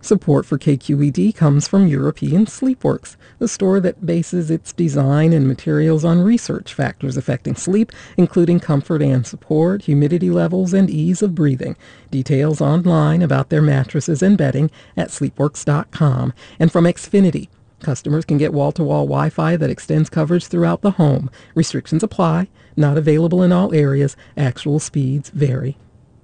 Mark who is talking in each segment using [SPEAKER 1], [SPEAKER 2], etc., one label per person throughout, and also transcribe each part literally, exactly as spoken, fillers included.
[SPEAKER 1] Support for K Q E D comes from European Sleepworks, the store that bases its design and materials on research factors affecting sleep, including comfort and support, humidity levels, and ease of breathing. Details online about their mattresses and bedding at sleepworks dot com. And from Xfinity, customers can get wall-to-wall Wi-Fi that extends coverage throughout the home. Restrictions apply. Not available in all areas. Actual speeds vary.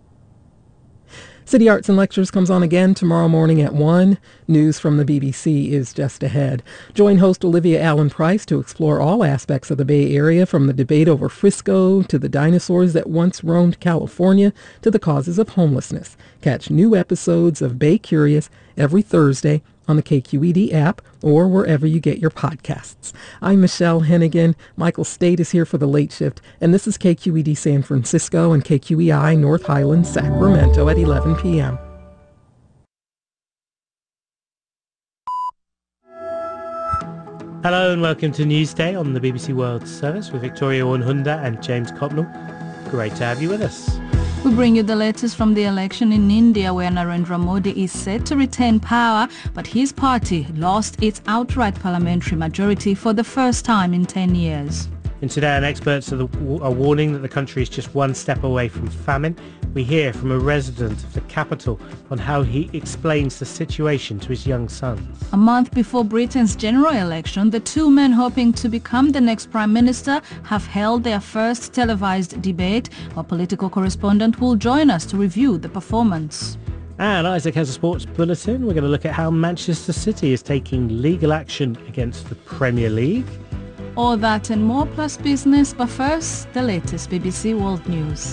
[SPEAKER 1] City Arts and Lectures comes on again tomorrow morning at one. News from the B B C is just ahead. Join host Olivia Allen-Price to explore all aspects of the Bay Area, from the debate over Frisco to the dinosaurs that once roamed California to the causes of homelessness. Catch new episodes of Bay Curious every Thursday on the K Q E D app or wherever you get your podcasts. I'm Michelle Hennigan. Michael State is here for the Late Shift, and this is K Q E D San Francisco and K Q E I North Highlands, Sacramento at eleven p.m.
[SPEAKER 2] Hello and welcome to Newsday on the B B C World Service with Victoria Onhunda and James Copnell. Great to have you with us.
[SPEAKER 3] We bring you the latest from the election in India, where Narendra Modi is set to retain power, but his party lost its outright parliamentary majority for the first time in ten years.
[SPEAKER 2] And today, an experts are, the, are warning that the country is just one step away from famine. We hear from a resident of the capital on how he explains the situation to his young sons.
[SPEAKER 3] A month before Britain's general election, the two men hoping to become the next Prime Minister have held their first televised debate. Our political correspondent will join us to review the performance.
[SPEAKER 2] And Isaac has a sports bulletin. We're going to look at how Manchester City is taking legal action against the Premier League.
[SPEAKER 3] All that and more, plus business, but first, the latest B B C World News.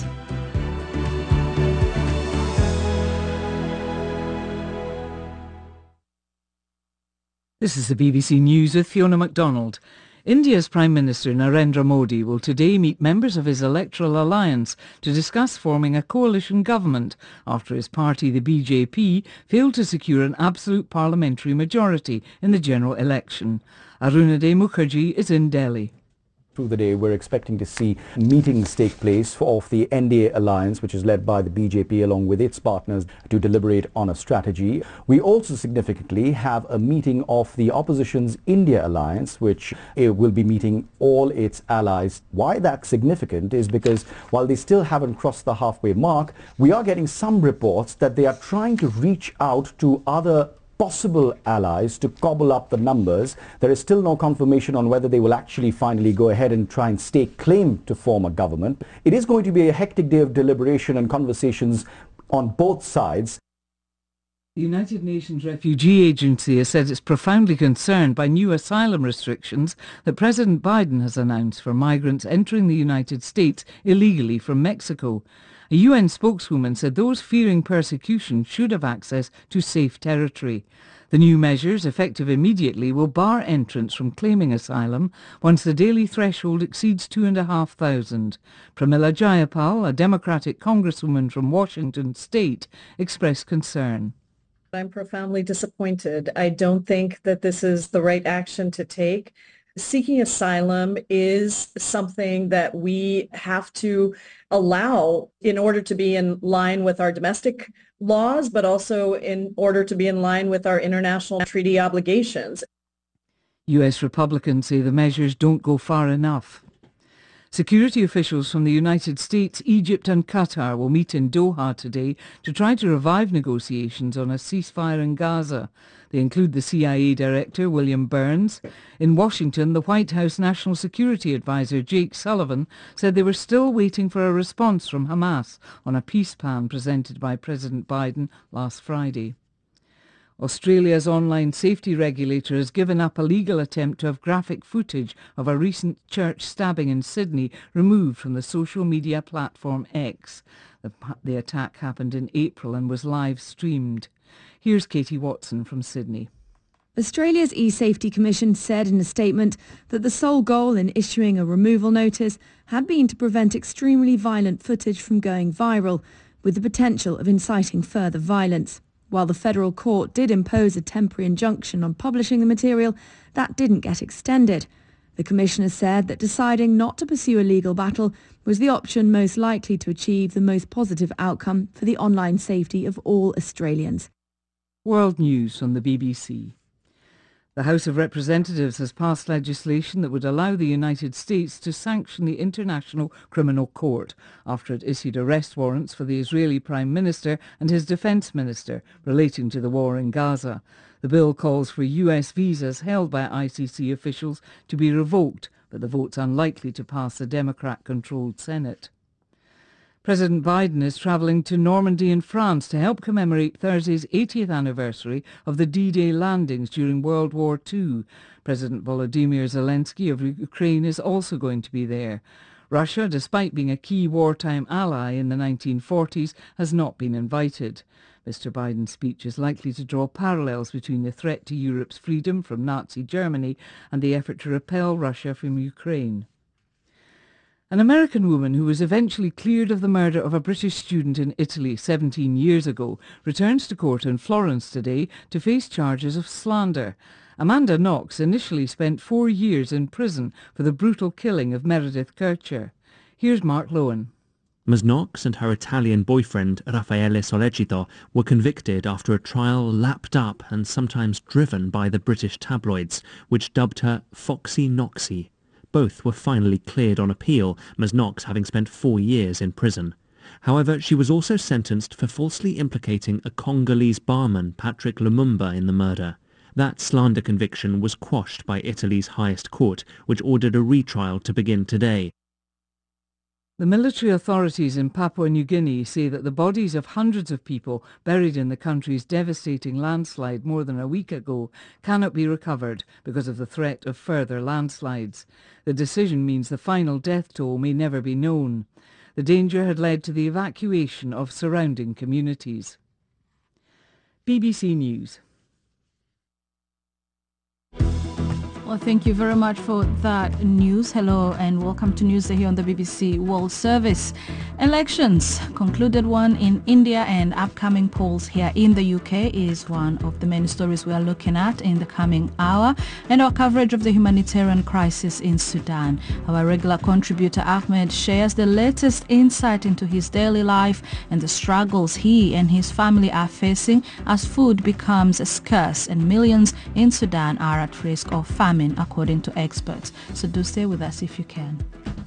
[SPEAKER 4] This is the B B C News with Fiona MacDonald. India's Prime Minister Narendra Modi will today meet members of his electoral alliance to discuss forming a coalition government after his party, the B J P, failed to secure an absolute parliamentary majority in the general election. Arunade Mukherjee is in Delhi.
[SPEAKER 5] Through the day, we're expecting to see meetings take place of the N D A alliance, which is led by the B J P along with its partners, to deliberate on a strategy. We also significantly have a meeting of the opposition's India alliance, which uh, will be meeting all its allies. Why that's significant is because while they still haven't crossed the halfway mark, we are getting some reports that they are trying to reach out to other possible allies to cobble up the numbers. There is still no confirmation on whether they will actually finally go ahead and try and stake claim to form a government. It is going to be a hectic day of deliberation and conversations on both sides.
[SPEAKER 4] The United Nations Refugee Agency has said it's profoundly concerned by new asylum restrictions that President Biden has announced for migrants entering the United States illegally from Mexico. A U N spokeswoman said those fearing persecution should have access to safe territory. The new measures, effective immediately, will bar entrants from claiming asylum once the daily threshold exceeds two and a half thousand. Pramila Jayapal, a Democratic congresswoman from Washington State, expressed concern.
[SPEAKER 6] I'm profoundly disappointed. I don't think that this is the right action to take. Seeking asylum is something that we have to allow in order to be in line with our domestic laws, but also in order to be in line with our international treaty obligations.
[SPEAKER 4] U S Republicans say the measures don't go far enough. Security officials from the United States, Egypt and Qatar will meet in Doha today to try to revive negotiations on a ceasefire in Gaza. They include the C I A Director, William Burns. In Washington, the White House National Security Advisor, Jake Sullivan, said they were still waiting for a response from Hamas on a peace plan presented by President Biden last Friday. Australia's online safety regulator has given up a legal attempt to have graphic footage of a recent church stabbing in Sydney removed from the social media platform X. The, the attack happened in April and was live streamed. Here's Katie Watson from Sydney.
[SPEAKER 7] Australia's eSafety Commission said in a statement that the sole goal in issuing a removal notice had been to prevent extremely violent footage from going viral, with the potential of inciting further violence. While the federal court did impose a temporary injunction on publishing the material, that didn't get extended. The Commissioner said that deciding not to pursue a legal battle was the option most likely to achieve the most positive outcome for the online safety of all Australians.
[SPEAKER 4] World News from the B B C. The House of Representatives has passed legislation that would allow the United States to sanction the International Criminal Court after it issued arrest warrants for the Israeli Prime Minister and his Defense Minister relating to the war in Gaza. The bill calls for U S visas held by I C C officials to be revoked, but the vote's unlikely to pass the Democrat-controlled Senate. President Biden is travelling to Normandy in France to help commemorate Thursday's eightieth anniversary of the D-Day landings during World War Two. President Volodymyr Zelensky of Ukraine is also going to be there. Russia, despite being a key wartime ally in the nineteen forties, has not been invited. Mister Biden's speech is likely to draw parallels between the threat to Europe's freedom from Nazi Germany and the effort to repel Russia from Ukraine. An American woman who was eventually cleared of the murder of a British student in Italy seventeen years ago returns to court in Florence today to face charges of slander. Amanda Knox initially spent four years in prison for the brutal killing of Meredith Kercher. Here's Mark Lowen.
[SPEAKER 8] Miz Knox and her Italian boyfriend Raffaele Sollecito were convicted after a trial lapped up and sometimes driven by the British tabloids, which dubbed her Foxy Knoxy. Both were finally cleared on appeal, Miz Knox having spent four years in prison. However, she was also sentenced for falsely implicating a Congolese barman, Patrick Lumumba, in the murder. That slander conviction was quashed by Italy's highest court, which ordered a retrial to begin today.
[SPEAKER 4] The military authorities in Papua New Guinea say that the bodies of hundreds of people buried in the country's devastating landslide more than a week ago cannot be recovered because of the threat of further landslides. The decision means the final death toll may never be known. The danger had led to the evacuation of surrounding communities. B B C News.
[SPEAKER 3] Well, thank you very much for that news. Hello and welcome to Newsday here on the B B C World Service. Elections concluded one in India and upcoming polls here in the U K is one of the many stories we are looking at in the coming hour, and our coverage of the humanitarian crisis in Sudan. Our regular contributor Ahmed shares the latest insight into his daily life and the struggles he and his family are facing as food becomes scarce and millions in Sudan are at risk of famine, according to experts. So do stay with us if you can.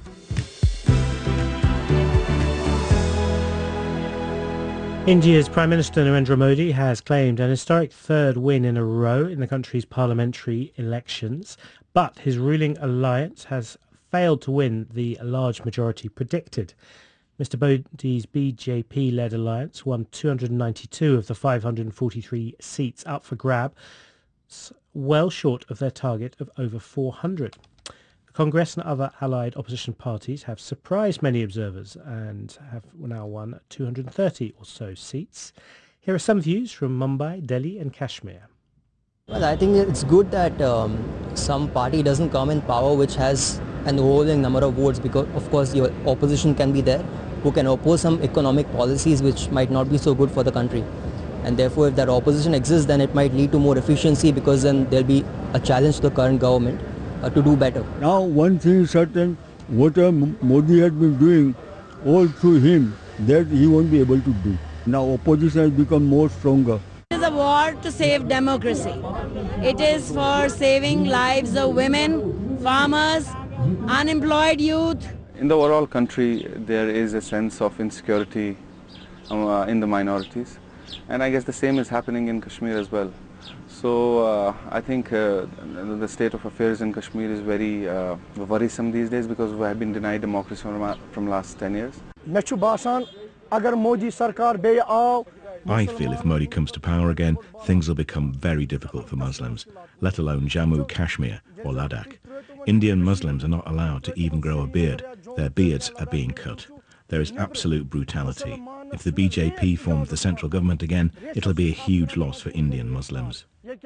[SPEAKER 2] India's Prime Minister Narendra Modi has claimed an historic third win in a row in the country's parliamentary elections, but his ruling alliance has failed to win the large majority predicted. Mister Modi's B J P-led alliance won two hundred ninety-two of the five hundred forty-three seats up for grabs, well short of their target of over four hundred. The Congress and other allied opposition parties have surprised many observers and have now won two hundred thirty or so seats. Here are some views from Mumbai, Delhi and Kashmir.
[SPEAKER 9] Well, I think it's good that um, some party doesn't come in power which has an overwhelming number of votes, because of course your opposition can be there who can oppose some economic policies which might not be so good for the country. And therefore, if that opposition exists, then it might lead to more efficiency, because then there'll be a challenge to the current government uh, to do better.
[SPEAKER 10] Now, one thing is certain, what uh, Modi has been doing all through him, that he won't be able to do. Now, opposition has become more stronger.
[SPEAKER 11] It is a war to save democracy. It is for saving lives of women, farmers, unemployed youth.
[SPEAKER 12] In the overall country, there is a sense of insecurity uh, in the minorities. And I guess the same is happening in Kashmir as well. So uh, I think uh, the state of affairs in Kashmir is very uh, worrisome these days, because we have been denied democracy from, from last ten years.
[SPEAKER 13] I feel if Modi comes to power again, things will become very difficult for Muslims, let alone Jammu, Kashmir or Ladakh. Indian Muslims are not allowed to even grow a beard. Their beards are being cut. There is absolute brutality. If the B J P forms the central government again, it'll be a huge loss for Indian Muslims.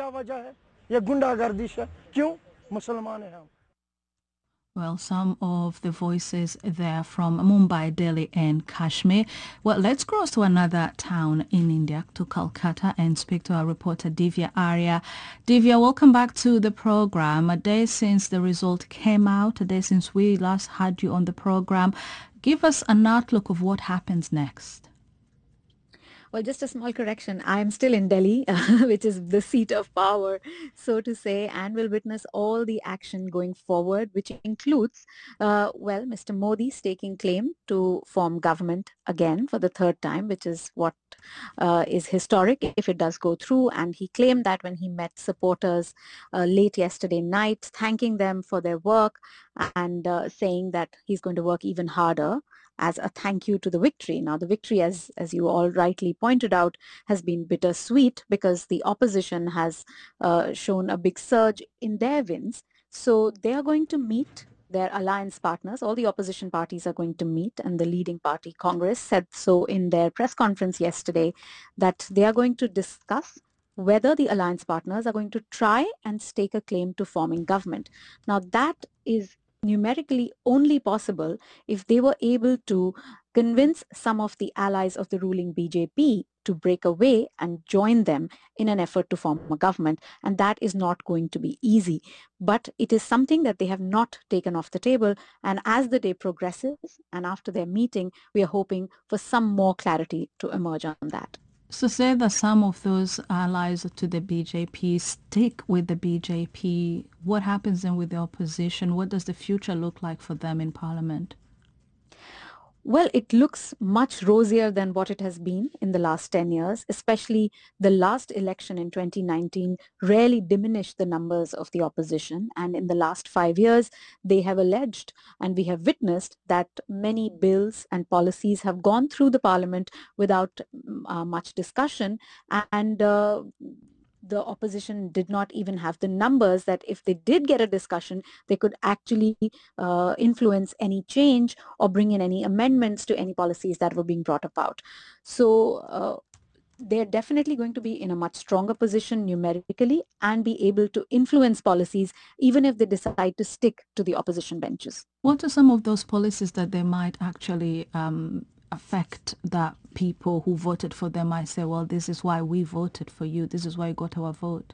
[SPEAKER 3] Well, some of the voices there from Mumbai, Delhi and Kashmir. Well, let's cross to another town in India, to Kolkata, and speak to our reporter Divya Arya. Divya, welcome back to the program. A day since the result came out, a day since we last had you on the program. Give us an outlook of what happens next.
[SPEAKER 14] Well, just a small correction. I am still in Delhi, which is the seat of power, so to say, and will witness all the action going forward, which includes, uh, well, Mister Modi staking claim to form government again for the third time, which is what uh, is historic if it does go through. And he claimed that when he met supporters uh, late yesterday night, thanking them for their work and uh, saying that he's going to work even harder as a thank you to the victory. Now, the victory, as, as you all rightly pointed out, has been bittersweet because the opposition has uh, shown a big surge in their wins. So they are going to meet their alliance partners. All the opposition parties are going to meet, and the leading party, Congress, said so in their press conference yesterday that they are going to discuss whether the alliance partners are going to try and stake a claim to forming government. Now, that is numerically only possible if they were able to convince some of the allies of the ruling B J P to break away and join them in an effort to form a government. And that is not going to be easy. But it is something that they have not taken off the table. And as the day progresses and after their meeting, we are hoping for some more clarity to emerge on that.
[SPEAKER 3] So say that some of those allies to the B J P stick with the B J P. What happens then with the opposition? What does the future look like for them in Parliament?
[SPEAKER 14] Well, it looks much rosier than what it has been in the last ten years, especially the last election in twenty nineteen rarely diminished the numbers of the opposition. And in the last five years, they have alleged, and we have witnessed, that many bills and policies have gone through the parliament without uh, much discussion. And uh, the opposition did not even have the numbers that if they did get a discussion, they could actually uh, influence any change or bring in any amendments to any policies that were being brought about. So uh, they're definitely going to be in a much stronger position numerically and be able to influence policies even if they decide to stick to the opposition benches.
[SPEAKER 3] What are some of those policies that they might actually um, affect, that people who voted for them might say, well, this is why we voted for you, this is why you got our vote?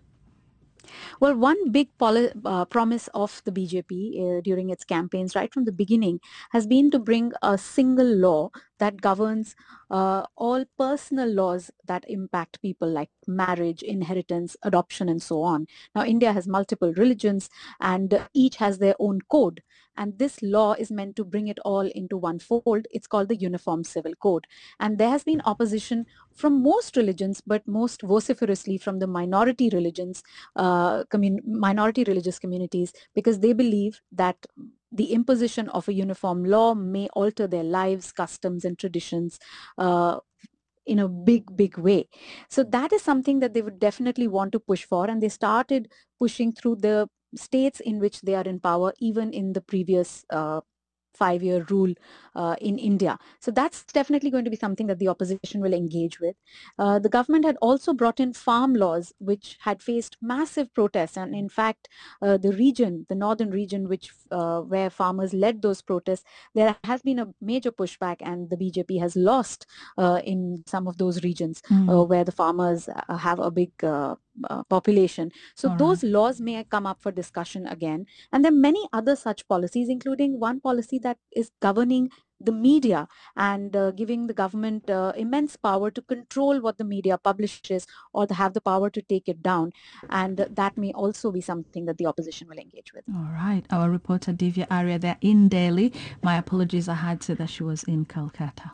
[SPEAKER 14] Well, one big poli- uh, promise of the B J P uh, during its campaigns right from the beginning has been to bring a single law that governs uh, all personal laws that impact people, like marriage, inheritance, adoption, and so on. Now, India has multiple religions and uh, each has their own code. And this law is meant to bring it all into one fold. It's called the Uniform Civil Code. And there has been opposition from most religions, but most vociferously from the minority religions, uh, commun- minority religious communities, because they believe that the imposition of a uniform law may alter their lives, customs, and traditions uh, in a big, big way. So that is something that they would definitely want to push for. And they started pushing through the states in which they are in power, even in the previous uh, five-year rule uh, in India. So that's definitely going to be something that the opposition will engage with. Uh, the government had also brought in farm laws, which had faced massive protests. And in fact, uh, the region, the northern region, which uh, where farmers led those protests, there has been a major pushback, and the B J P has lost uh, in some of those regions mm. uh, where the farmers uh, have a big uh, Uh, population. So All those right. laws may come up for discussion again. And there are many other such policies, including one policy that is governing the media and uh, giving the government uh, immense power to control what the media publishes or to have the power to take it down. And uh, that may also be something that the opposition will engage with.
[SPEAKER 3] All right. Our reporter Divya Arya there in Delhi. My apologies, I had said that she was in Calcutta.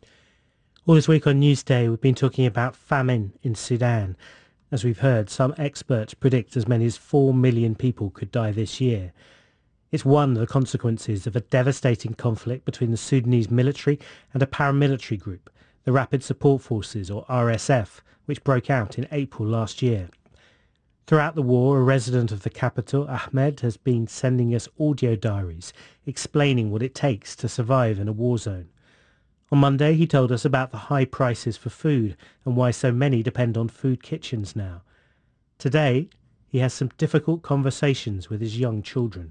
[SPEAKER 2] All this week on Newsday, we've been talking about famine in Sudan. As we've heard, some experts predict as many as four million people could die this year. It's one of the consequences of a devastating conflict between the Sudanese military and a paramilitary group, the Rapid Support Forces, or R S F, which broke out in April last year. Throughout the war, a resident of the capital, Ahmed, has been sending us audio diaries explaining what it takes to survive in a war zone. On Monday, he told us about the high prices for food and why so many depend on food kitchens now. Today, he has some difficult conversations with his young children.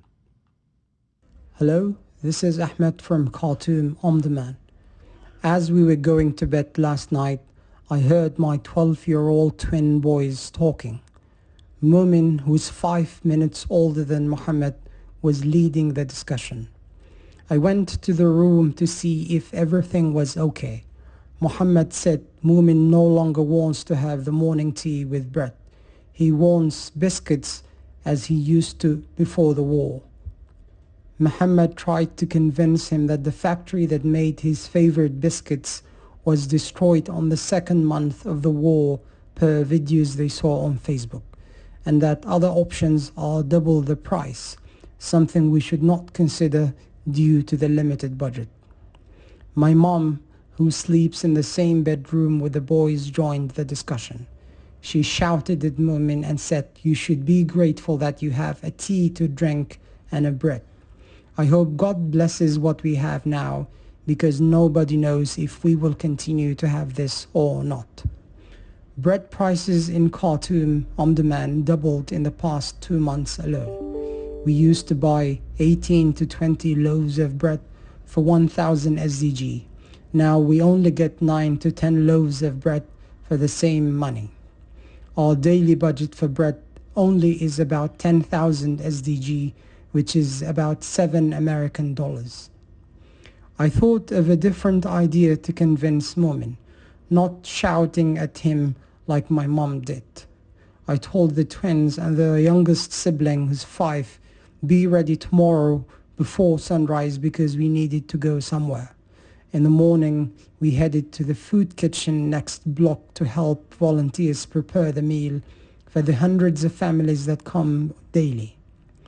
[SPEAKER 15] Hello, this is Ahmed from Khartoum, Omdurman. As we were going to bed last night, I heard my twelve-year-old twin boys talking. Mumin, who's five minutes older than Mohammed, was leading the discussion. I went to the room to see if everything was okay. Mohammed said Moomin no longer wants to have the morning tea with bread. He wants biscuits as he used to before the war. Mohammed tried to convince him that the factory that made his favorite biscuits was destroyed on the second month of the war per videos they saw on Facebook, and that other options are double the price, something we should not consider due to the limited budget. My mom, who sleeps in the same bedroom with the boys, joined the discussion. She shouted at Moomin and said, "You should be grateful that you have a tea to drink and a bread. I hope God blesses what we have now, because nobody knows if we will continue to have this or not." Bread prices in Khartoum, Omdurman, doubled in the past two months alone. We used to buy eighteen to twenty loaves of bread for one thousand S D G. Now we only get nine to ten loaves of bread for the same money. Our daily budget for bread only is about ten thousand S D G, which is about seven American dollars. I thought of a different idea to convince Moomin, not shouting at him like my mom did. I told the twins and the youngest sibling, who's five, be ready tomorrow before sunrise because we needed to go somewhere. In the morning, we headed to the food kitchen next block to help volunteers prepare the meal for the hundreds of families that come daily.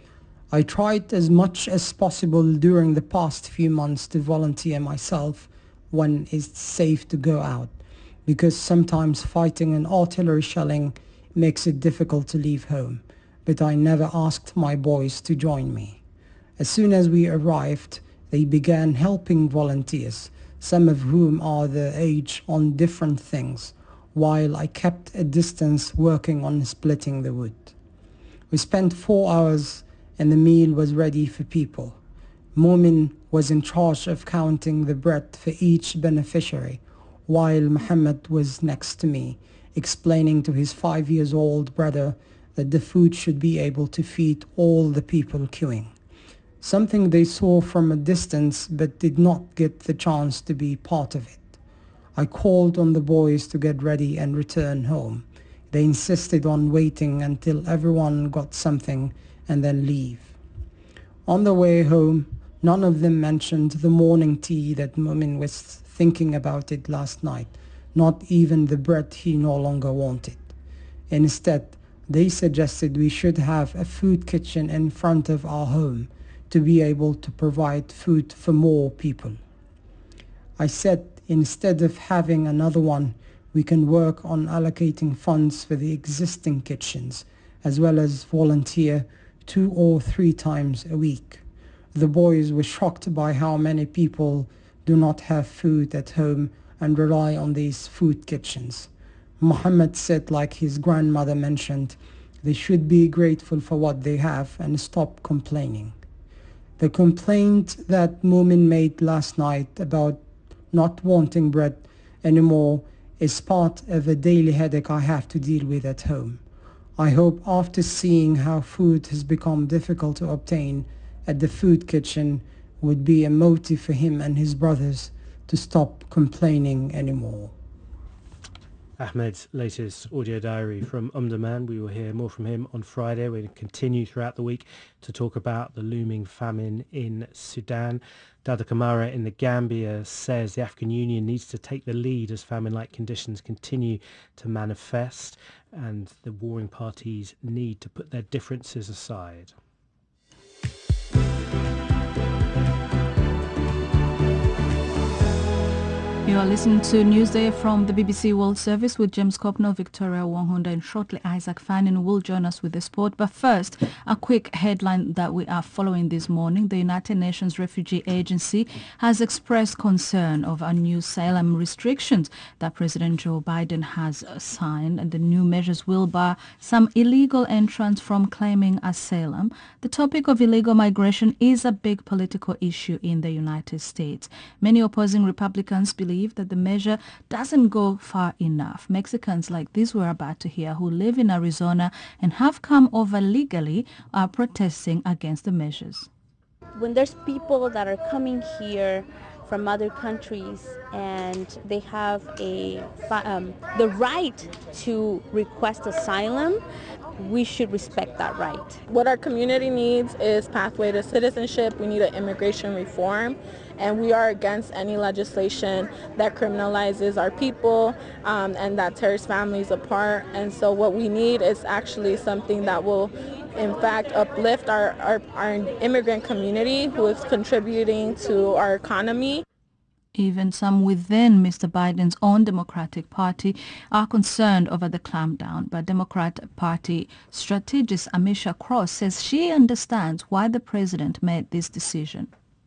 [SPEAKER 15] I tried as much as possible during the past few months to volunteer myself when it's safe to go out, because sometimes fighting and artillery shelling makes it difficult to leave home, but I never asked my boys to join me. As soon as we arrived, they began helping volunteers, some of whom are the age on different things, while I kept a distance working on splitting the wood. We spent four hours and the meal was ready for people. Moomin was in charge of counting the bread for each beneficiary, while Mohammed was next to me, explaining to his five years old brother that the food should be able to feed all the people queuing, something they saw from a distance but did not get the chance to be part of it. I called on the boys to get ready and return home. They insisted on waiting until everyone got something and then leave. On the way home, none of them mentioned the morning tea that Moomin was thinking about it last night, not even the bread he no longer wanted. Instead, they suggested we should have a food kitchen in front of our home to be able to provide food for more people. I said instead of having another one, we can work on allocating funds for the existing kitchens, as well as volunteer two or three times a week. The boys were shocked by how many people do not have food at home and rely on these food kitchens. Mohammed said, like his grandmother mentioned, they should be grateful for what they have and stop complaining. The complaint that Moomin made last night about not wanting bread anymore is part of a daily headache I have to deal with at home. I hope after seeing how food has become difficult to obtain at the food kitchen would be a motive for him and his brothers to stop complaining anymore.
[SPEAKER 2] Ahmed's latest audio diary from Omdurman. We will hear more from him on Friday. We're going to continue throughout the week to talk about the looming famine in Sudan. Dada Kamara in the Gambia says the African Union needs to take the lead as famine-like conditions continue to manifest, and the warring parties need to put their differences aside.
[SPEAKER 3] You are listening to Newsday from the B B C World Service with James Copno, Victoria Wonghunda, and shortly Isaac Fannin will join us with the sport. But first, a quick headline that we are following this morning. The United Nations Refugee Agency has expressed concern over new asylum restrictions that President Joe Biden has signed, and the new measures will bar some illegal entrants from claiming asylum. The topic of illegal migration is a big political issue in the United States. Many opposing Republicans believe that the measure doesn't go far enough. Mexicans like these we're about to hear, who live in Arizona and have come over legally, are protesting against the measures.
[SPEAKER 16] When there's people that are coming here from other countries, and they have a um, the right to request asylum. We should respect that right.
[SPEAKER 17] What our community needs is pathway to citizenship. We need an immigration reform, and we are against any legislation that criminalizes our people um, and that tears families apart. And so what we need is actually something that will in fact uplift our, our, our immigrant community who is contributing to our economy.
[SPEAKER 3] Even some within Mister Biden's own Democratic Party are concerned over the clampdown, but Democratic Party strategist Amisha Cross says she understands why the president made this decision.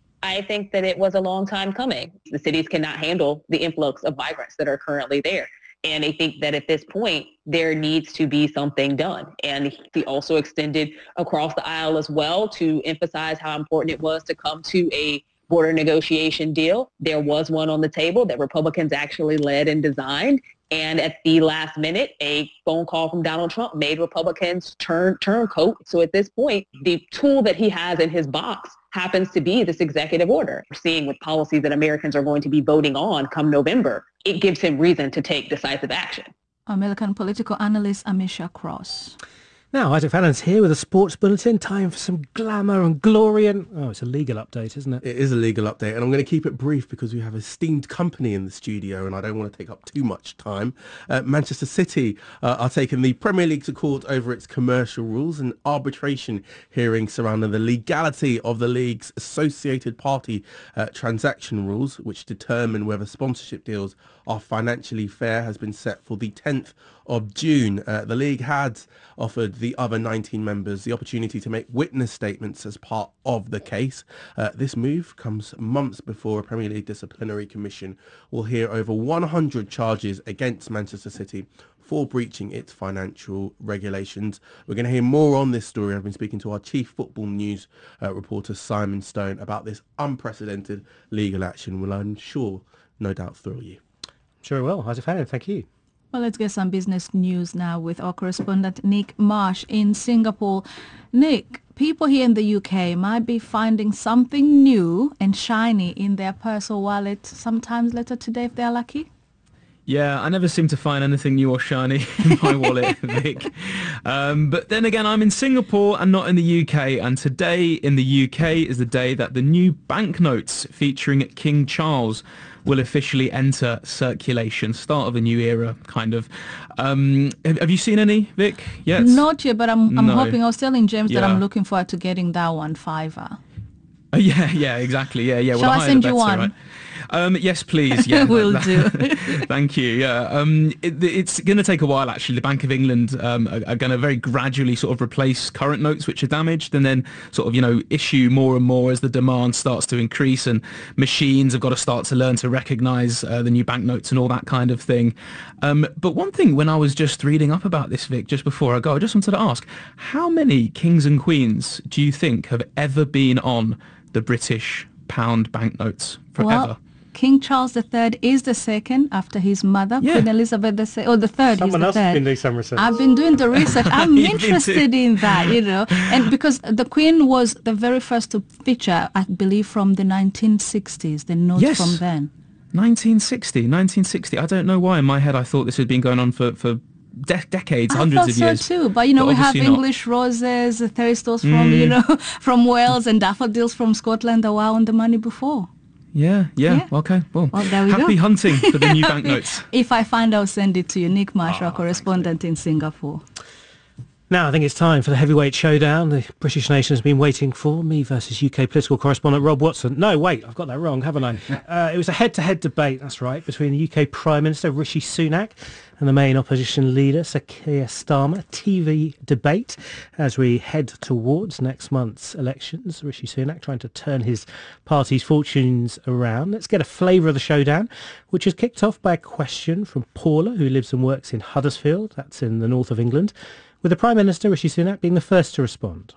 [SPEAKER 18] I think that it was a long time coming. The cities cannot handle the influx of migrants that are currently there. And I think that at this point, there needs to be something done. And he also extended across the aisle as well to emphasize how important it was to come to a border negotiation deal. There was one on the table that Republicans actually led and designed. And at the last minute, a phone call from Donald Trump made Republicans turn turncoat. So at this point, the tool that he has in his box happens to be this executive order. We're seeing with policies that Americans are going to be voting on come November, it gives him reason to take decisive action.
[SPEAKER 3] American political analyst Amisha Cross.
[SPEAKER 2] Now, Isaac Fallon's here with a sports bulletin. Time for some glamour and glory. And oh, it's a legal update, isn't it?
[SPEAKER 19] It is a legal update, and I'm going to keep it brief because we have esteemed company in the studio, and I don't want to take up too much time. Uh, Manchester City uh, are taking the Premier League to court over its commercial rules. An arbitration hearing surrounding the legality of the league's associated party uh, transaction rules, which determine whether sponsorship deals are financially fair, has been set for the tenth of June. Uh, the league had offered the other nineteen members the opportunity to make witness statements as part of the case. Uh, this move comes months before a Premier League disciplinary commission will hear over one hundred charges against Manchester City for breaching its financial regulations. We're going to hear more on this story. I've been speaking to our chief football news uh, reporter Simon Stone about this unprecedented legal action. Will, I'm sure, no doubt thrill you.
[SPEAKER 2] Sure it will. Isaac Fallon, thank you.
[SPEAKER 3] Well, let's get some business news now with our correspondent Nick Marsh in Singapore. Nick, people here in the U K might be finding something new and shiny in their purse or wallet sometimes later today if they're lucky.
[SPEAKER 20] Yeah, I never seem to find anything new or shiny in my wallet, Vic. Um, but then again, I'm in Singapore and not in the U K. And today in the U K is the day that the new banknotes featuring King Charles will officially enter circulation. Start of a new era, kind of. Um, have, have you seen any, Vic, yet?
[SPEAKER 3] Not yet, but I'm, I'm
[SPEAKER 20] No.
[SPEAKER 3] hoping. I was telling James
[SPEAKER 20] Yeah.
[SPEAKER 3] that I'm looking forward to getting that one fiver.
[SPEAKER 20] Uh, yeah, yeah, exactly. Yeah, yeah.
[SPEAKER 3] Shall
[SPEAKER 20] well, the
[SPEAKER 3] I
[SPEAKER 20] higher
[SPEAKER 3] send
[SPEAKER 20] the
[SPEAKER 3] you
[SPEAKER 20] better,
[SPEAKER 3] one?
[SPEAKER 20] right? Um, yes, please. Yeah,
[SPEAKER 3] Will
[SPEAKER 20] that-
[SPEAKER 3] do.
[SPEAKER 20] Thank you. Yeah, um, it, it's going to take a while. Actually, the Bank of England um, are, are going to very gradually sort of replace current notes which are damaged, and then sort of you know issue more and more as the demand starts to increase, and machines have got to start to learn to recognise uh, the new banknotes and all that kind of thing. Um, but one thing, when I was just reading up about this, Vic, just before I go, I just wanted to ask: how many kings and queens do you think have ever been on the British pound banknotes forever?
[SPEAKER 3] Well, King Charles the Third is the second after his mother,
[SPEAKER 20] Yeah.
[SPEAKER 3] Queen Elizabeth the Second. Oh, the third.
[SPEAKER 2] Someone
[SPEAKER 3] he's the
[SPEAKER 2] else
[SPEAKER 3] third.
[SPEAKER 2] has been doing some research.
[SPEAKER 3] I've been doing the research. I'm
[SPEAKER 2] You've been too.
[SPEAKER 3] interested in that, you know, and because the Queen was the very first to feature, I believe, from the nineteen sixties. The notes
[SPEAKER 20] Yes.
[SPEAKER 3] from then.
[SPEAKER 20] nineteen sixty, nineteen sixty. I don't know why in my head I thought this had been going on for, for de- decades,
[SPEAKER 3] I
[SPEAKER 20] hundreds
[SPEAKER 3] thought
[SPEAKER 20] of
[SPEAKER 3] so
[SPEAKER 20] years.
[SPEAKER 3] too, but you know we have
[SPEAKER 20] obviously not.
[SPEAKER 3] English roses, uh, Theristors from
[SPEAKER 20] Mm.
[SPEAKER 3] you know from Wales, and daffodils from Scotland that were on the money before.
[SPEAKER 20] Yeah, yeah,
[SPEAKER 3] Yeah.
[SPEAKER 20] okay. Well,
[SPEAKER 3] Well, there we
[SPEAKER 20] happy
[SPEAKER 3] go.
[SPEAKER 20] hunting for the new banknotes.
[SPEAKER 3] If I find, I'll send it to you, Nick Marsh,
[SPEAKER 20] Ah,
[SPEAKER 3] our correspondent in Singapore.
[SPEAKER 2] Now, I think it's time for the heavyweight showdown the British nation has been waiting for. Me versus U K political correspondent Rob Watson. No, wait, I've got that wrong, haven't I? Uh, it was a head-to-head debate, that's right, between the U K Prime Minister Rishi Sunak and the main opposition leader Sir Keir Starmer. A T V debate as we head towards next month's elections. Rishi Sunak trying to turn his party's fortunes around. Let's get a flavour of the showdown, which is kicked off by a question from Paula, who lives and works in Huddersfield, that's in the north of England, with the Prime Minister, Rishi Sunak, being the first to respond.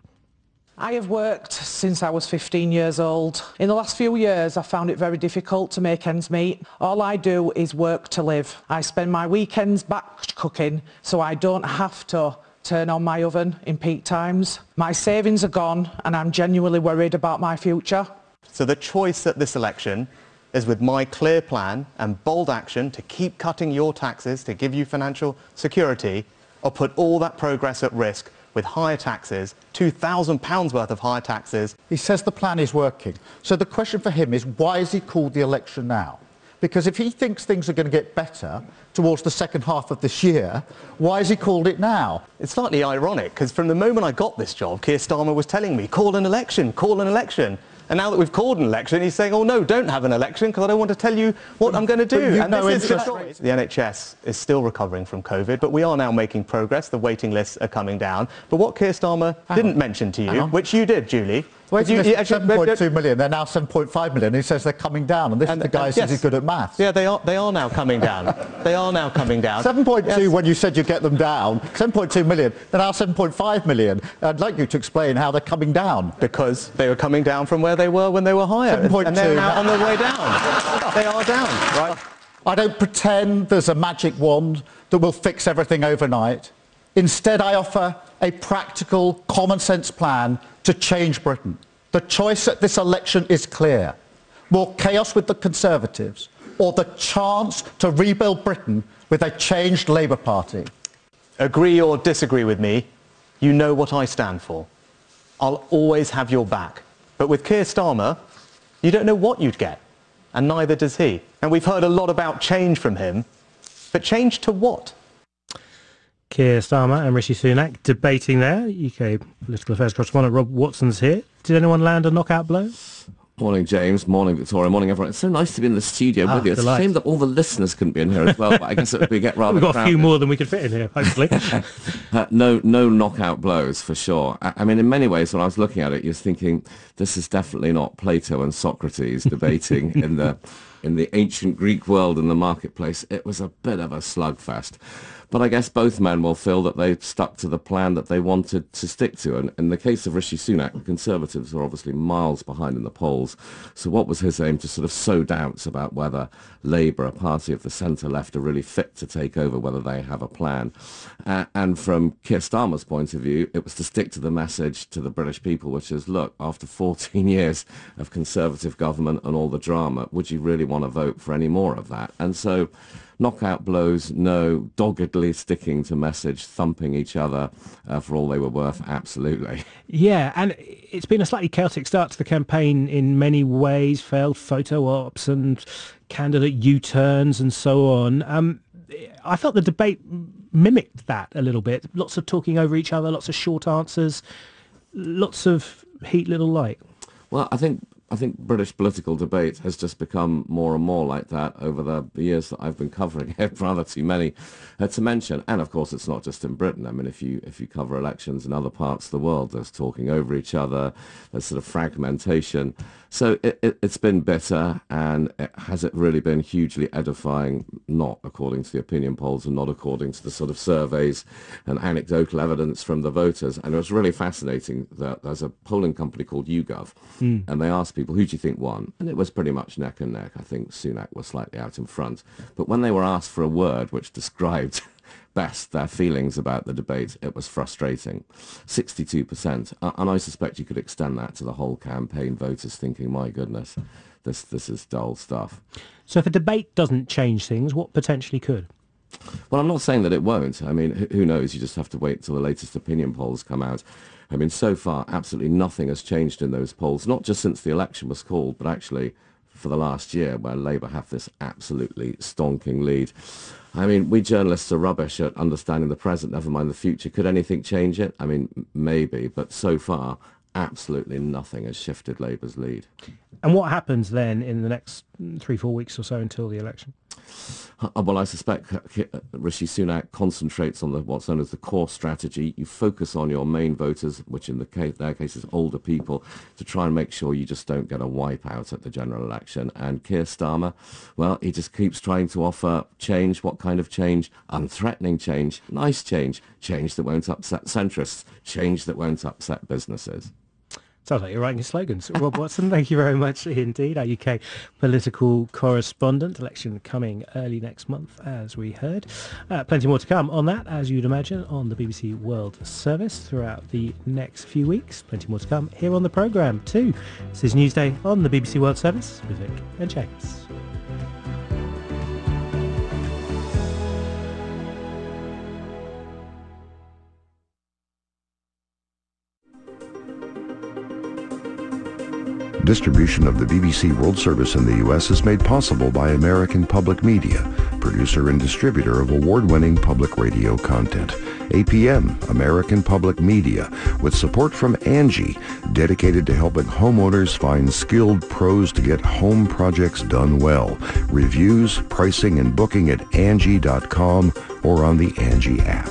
[SPEAKER 21] I have worked since I was fifteen years old. In the last few years, I found it very difficult to make ends meet. All I do is work to live. I spend my weekends batch cooking, so I don't have to turn on my oven in peak times. My savings are gone, and I'm genuinely worried about my future.
[SPEAKER 22] So the choice at this election
[SPEAKER 1] is with my clear plan and bold action to keep cutting your taxes to give you financial security, or put all that progress at risk with higher taxes, two thousand pounds worth of higher taxes.
[SPEAKER 22] He says the plan is working. So the question for him is, why has he called the election now? Because if he thinks things are going to get better towards the second half of this year, why has he called it now?
[SPEAKER 1] It's slightly ironic, because from the moment I got this job, Keir Starmer was telling me, call an election, call an election. And now that we've called an election, he's saying, oh no, don't have an election, because I don't want to tell you what I'm going to do. And this is the choice. The N H S is still recovering from COVID, but we are now making progress. The waiting lists are coming down. But what Keir Starmer didn't mention to you, which you did, Julie,
[SPEAKER 22] Waiting
[SPEAKER 1] you,
[SPEAKER 22] list
[SPEAKER 1] you
[SPEAKER 22] is seven point two million, they're now seven point five million. He says they're coming down, and this and, is the guy who says yes. he's good at maths.
[SPEAKER 1] Yeah, they are, they are now coming down. They are now coming down.
[SPEAKER 22] seven point two yes. when you said you get them down, seven point two million, they're now seven point five million. I'd like you to explain how they're coming down.
[SPEAKER 1] Because they were coming down from where they were when they were higher.
[SPEAKER 22] seven point two.
[SPEAKER 1] And they're now on their way down. They are down, right?
[SPEAKER 22] I don't pretend there's a magic wand that will fix everything overnight. Instead, I offer a practical, common-sense plan to change Britain. The choice at this election is clear. More chaos with the Conservatives, or the chance to rebuild Britain with a changed Labour Party.
[SPEAKER 1] Agree or disagree with me, you know what I stand for. I'll always have your back. But with Keir Starmer, you don't know what you'd get, and neither does he. And we've heard a lot about change from him, but change to what?
[SPEAKER 2] Keir Starmer and Rishi Sunak debating there. U K political affairs correspondent Rob Watson's here. Did anyone land a knockout blow?
[SPEAKER 23] Morning, James. Morning, Victoria. Morning, everyone. It's so nice to be in the studio ah, with you. It's delight. a shame that all the listeners couldn't be in here as well, but I guess it would be get rather
[SPEAKER 2] We've got
[SPEAKER 23] crowded.
[SPEAKER 2] a few more than we could fit in here, hopefully.
[SPEAKER 23] uh, no, no knockout blows, for sure. I, I mean, in many ways, when I was looking at it, you're thinking, this is definitely not Plato and Socrates debating in the in the ancient Greek world in the marketplace. It was a bit of a slugfest. But I guess both men will feel that they stuck to the plan that they wanted to stick to. And in the case of Rishi Sunak, the Conservatives are obviously miles behind in the polls. So what was his aim? To sort of sow doubts about whether Labour, a party of the centre-left, are really fit to take over, whether they have a plan. Uh, and from Keir Starmer's point of view, it was to stick to the message to the British people, which is, look, after fourteen years of Conservative government and all the drama, would you really want to vote for any more of that? And so knockout blows, no. Doggedly sticking to message, thumping each other uh, for all they were worth, absolutely.
[SPEAKER 2] Yeah, and it's been a slightly chaotic start to the campaign in many ways, failed photo ops and candidate U-turns and so on. Um, I felt the debate mimicked that a little bit. Lots of talking over each other, lots of short answers, lots of heat, little light.
[SPEAKER 23] Well, I think I think British political debate has just become more and more like that over the, the years that I've been covering it, rather too many uh, to mention. And of course, it's not just in Britain. I mean, if you if you cover elections in other parts of the world, there's talking over each other, there's sort of fragmentation. So it, it, it's been bitter, and it, has it really been hugely edifying? Not according to the opinion polls and not according to the sort of surveys and anecdotal evidence from the voters. And it was really fascinating that there's a polling company called YouGov, mm. and they asked people, who do you think won? And it was pretty much neck and neck. I think Sunak was slightly out in front. But when they were asked for a word which described best their feelings about the debate, it was frustrating. sixty-two percent. And I suspect you could extend that to the whole campaign, voters thinking, my goodness, this this is dull stuff.
[SPEAKER 2] So if a debate doesn't change things, what potentially could?
[SPEAKER 23] Well, I'm not saying that it won't. I mean, who knows? You just have to wait until the latest opinion polls come out. I mean, so far, absolutely nothing has changed in those polls, not just since the election was called, but actually for the last year, where Labour have this absolutely stonking lead. I mean, we journalists are rubbish at understanding the present, never mind the future. Could anything change it? I mean, maybe, but so far, absolutely nothing has shifted Labour's lead.
[SPEAKER 2] And what happens then in the next three, four weeks or so until the election?
[SPEAKER 23] Uh, well, I suspect Rishi Sunak concentrates on the, what's known as the core strategy. You focus on your main voters, which in the case, their case is older people, to try and make sure you just don't get a wipeout at the general election. And Keir Starmer, well, he just keeps trying to offer change. What kind of change? Unthreatening change, nice change, change that won't upset centrists, change that won't upset businesses.
[SPEAKER 2] Sounds like you're writing slogans. Rob Watson, thank you very much indeed. Our U K political correspondent. Election coming early next month, as we heard. Uh, plenty more to come on that, as you'd imagine, on the B B C World Service throughout the next few weeks. Plenty more to come here on the programme too. This is Newsday on the B B C World Service with Vic and James.
[SPEAKER 5] Distribution of the B B C World Service in the U S is made possible by American Public Media, producer and distributor of award-winning public radio content. A P M, American Public Media, with support from Angie, dedicated to helping homeowners find skilled pros to get home projects done well. Reviews, pricing, and booking at Angie dot com or on the Angie app.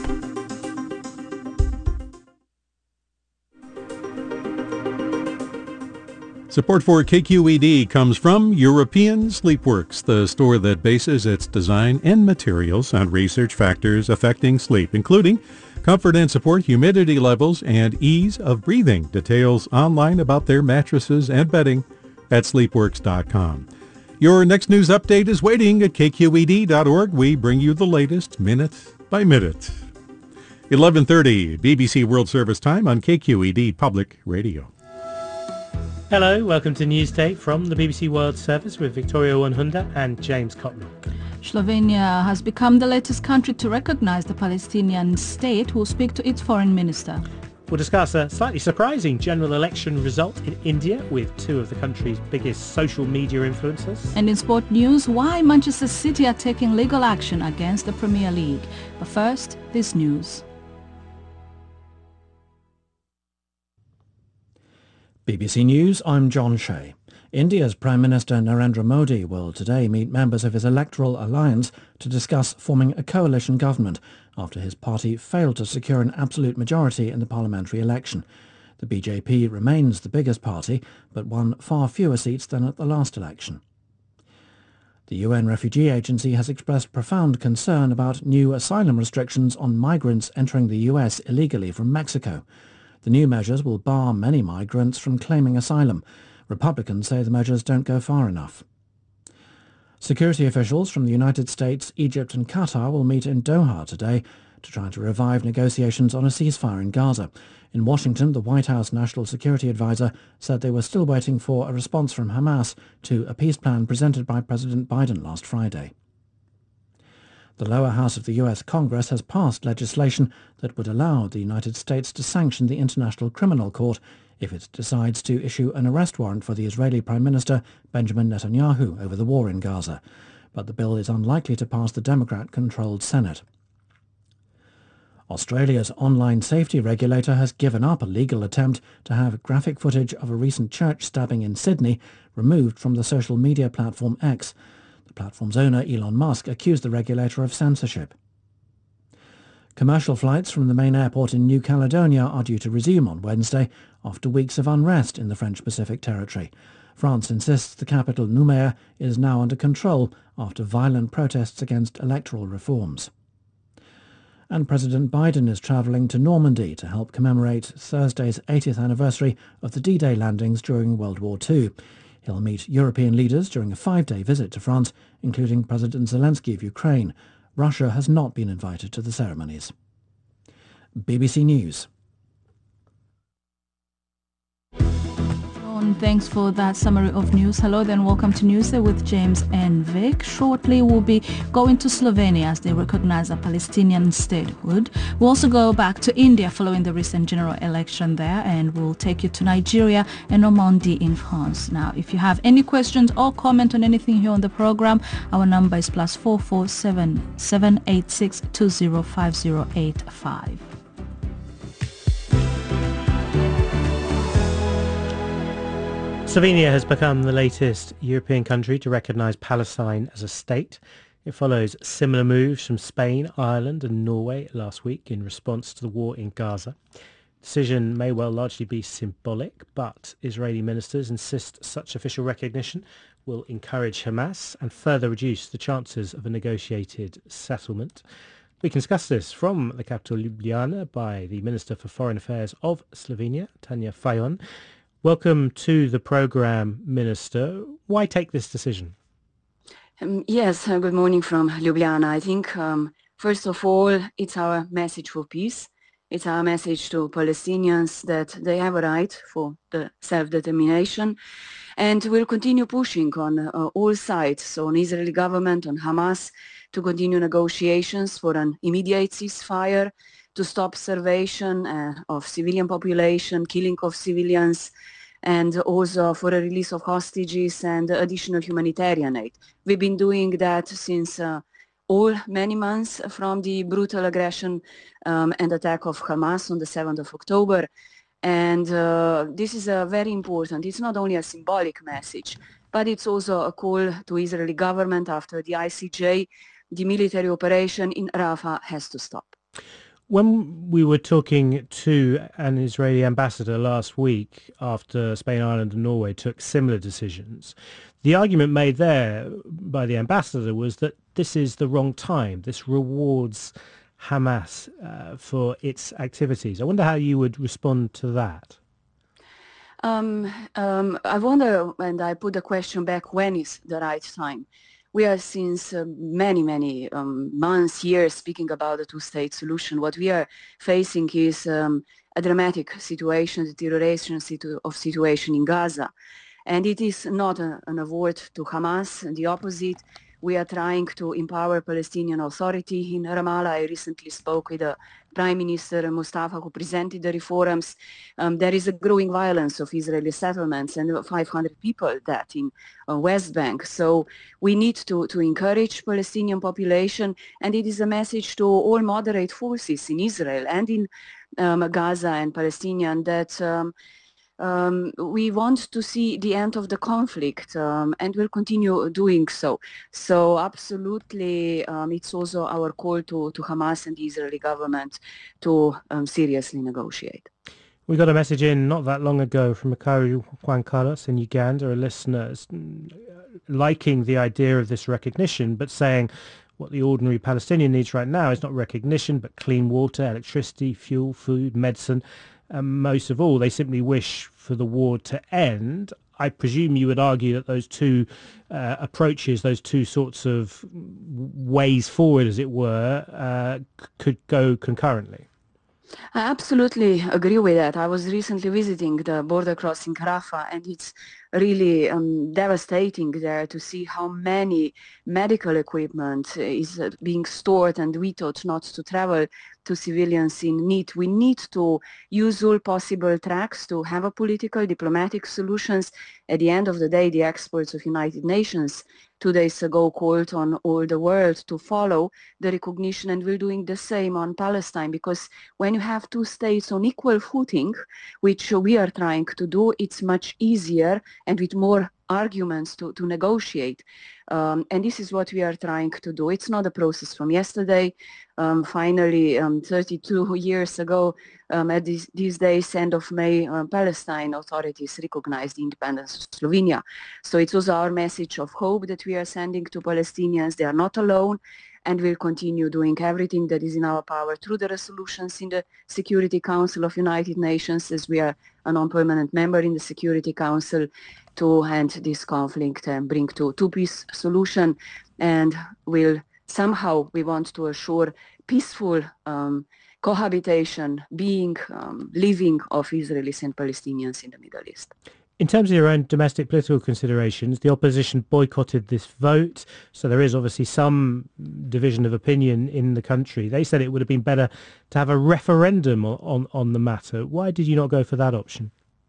[SPEAKER 6] Support for K Q E D comes from European Sleepworks, the store that bases its design and materials on research factors affecting sleep, including comfort and support, humidity levels, and ease of breathing. Details online about their mattresses and bedding at sleepworks dot com. Your next news update is waiting at K Q E D dot org. We bring you the latest minute by minute. eleven thirty B B C World Service time on K Q E D Public Radio.
[SPEAKER 2] Hello, welcome to Newsday from the B B C World Service with Victoria Wanhunda and James Cotton.
[SPEAKER 3] Slovenia has become the latest country to recognize the Palestinian state. We'll speak to its foreign minister.
[SPEAKER 2] We'll discuss a slightly surprising general election result in India with two of the country's biggest social media influencers.
[SPEAKER 3] And in sport news, why Manchester City are taking legal action against the Premier League. But first, this news.
[SPEAKER 7] B B C News, I'm John Shea. India's Prime Minister Narendra Modi will today meet members of his electoral alliance to discuss forming a coalition government after his party failed to secure an absolute majority in the parliamentary election. The B J P remains the biggest party, but won far fewer seats than at the last election. The U N Refugee Agency has expressed profound concern about new asylum restrictions on migrants entering the U S illegally from Mexico. The new measures will bar many migrants from claiming asylum. Republicans say the measures don't go far enough. Security officials from the United States, Egypt and Qatar will meet in Doha today to try to revive negotiations on a ceasefire in Gaza. In Washington, the White House National Security Advisor said they were still waiting for a response from Hamas to a peace plan presented by President Biden last Friday. The lower house of the U S Congress has passed legislation that would allow the United States to sanction the International Criminal Court if it decides to issue an arrest warrant for the Israeli Prime Minister Benjamin Netanyahu over the war in Gaza. But the bill is unlikely to pass the Democrat-controlled Senate. Australia's online safety regulator has given up a legal attempt to have graphic footage of a recent church stabbing in Sydney removed from the social media platform X. The platform's owner, Elon Musk, accused the regulator of censorship. Commercial flights from the main airport in New Caledonia are due to resume on Wednesday after weeks of unrest in the French Pacific territory. France insists the capital, Nouméa, is now under control after violent protests against electoral reforms. And President Biden is travelling to Normandy to help commemorate Thursday's eightieth anniversary of the D-Day landings during World War Two. He'll meet European leaders during a five-day visit to France, including President Zelensky of Ukraine. Russia has not been invited to the ceremonies. B B C News.
[SPEAKER 3] Thanks for that summary of news. Hello, then welcome to Newsday with James and Vic. Shortly, we'll be going to Slovenia as they recognize a Palestinian statehood. We'll also go back to India following the recent general election there, and we'll take you to Nigeria and Normandy in France. Now, if you have any questions or comment on anything here on the program, our number is plus four four seven seven eight six two zero five zero eight five.
[SPEAKER 2] Slovenia has become the latest European country to recognise Palestine as a state. It follows similar moves from Spain, Ireland and Norway last week in response to the war in Gaza. The decision may well largely be symbolic, but Israeli ministers insist such official recognition will encourage Hamas and further reduce the chances of a negotiated settlement. We can discuss this from the capital Ljubljana by the Minister for Foreign Affairs of Slovenia, Tanja Fajon. Welcome to the programme, Minister. Why take this decision?
[SPEAKER 4] Um, yes, uh, good morning from Ljubljana. I think, um, first of all, it's our message for peace. It's our message to Palestinians that they have a right for the self-determination, and we'll continue pushing on uh, all sides, so on Israeli government, on Hamas, to continue negotiations for an immediate ceasefire, to stop starvation uh, of civilian population, killing of civilians, and also for a release of hostages and additional humanitarian aid. We've been doing that since uh, all many months from the brutal aggression um, and attack of Hamas on the seventh of October. And uh, this is uh, very important. It's not only a symbolic message, but it's also a call to Israeli government after the I C J. The military operation in Rafah has to stop.
[SPEAKER 2] When we were talking to an Israeli ambassador last week after Spain, Ireland and Norway took similar decisions, the argument made there by the ambassador was that this is the wrong time. This rewards Hamas uh, for its activities. I wonder how you would respond to that.
[SPEAKER 4] Um, um, I wonder, and I put the question back, when is the right time? We are since uh, many, many um, months, years speaking about the two-state solution. What we are facing is um, a dramatic situation, deterioration situ of situation in Gaza. And it is not a, an award to Hamas, and the opposite. We are trying to empower Palestinian Authority in Ramallah. I recently spoke with the Prime Minister Mustafa, who presented the reforms. Um, there is a growing violence of Israeli settlements and five hundred people dead in uh, West Bank. So we need to, to encourage Palestinian population, and it is a message to all moderate forces in Israel and in um, Gaza and Palestinian that um, Um, we want to see the end of the conflict, um, and we'll continue doing so. So absolutely, um, it's also our call to, to Hamas and the Israeli government to um, seriously negotiate.
[SPEAKER 2] We got a message in not that long ago from Makari Juan Carlos in Uganda, a listener liking the idea of this recognition, but saying what the ordinary Palestinian needs right now is not recognition, but clean water, electricity, fuel, food, medicine. And most of all, they simply wish for the war to end. I presume you would argue that those two uh, approaches, those two sorts of ways forward, as it were, uh, could go concurrently.
[SPEAKER 4] I absolutely agree with that. I was recently visiting the border crossing Rafah, and it's really um, devastating there to see how many medical equipment is being stored and vetoed not to travel to civilians in need. We need to use all possible tracks to have a political, diplomatic solutions. At the end of the day, the experts of United Nations two days ago called on all the world to follow the recognition, and we're doing the same on Palestine, because when you have two states on equal footing, which we are trying to do, it's much easier and with more arguments to, to negotiate. Um, and this is what we are trying to do. It's not a process from yesterday. Um, finally, um, thirty-two years ago, um, at this, these days, end of May, uh, Palestine authorities recognized the independence of Slovenia. So it's also our message of hope that we are sending to Palestinians. They are not alone, and we'll continue doing everything that is in our power through the resolutions in the Security Council of United Nations, as we are a non-permanent member in the Security Council, to end this conflict and bring to, to peace solution. And we'll somehow, we want to assure peaceful um, cohabitation, being, um, living of Israelis and Palestinians in the Middle East.
[SPEAKER 2] In terms of your own domestic political considerations, the opposition boycotted this vote, so there is obviously some division of opinion in the country. They said it would have been better to have a referendum on, on the matter. Why did you not go for that option?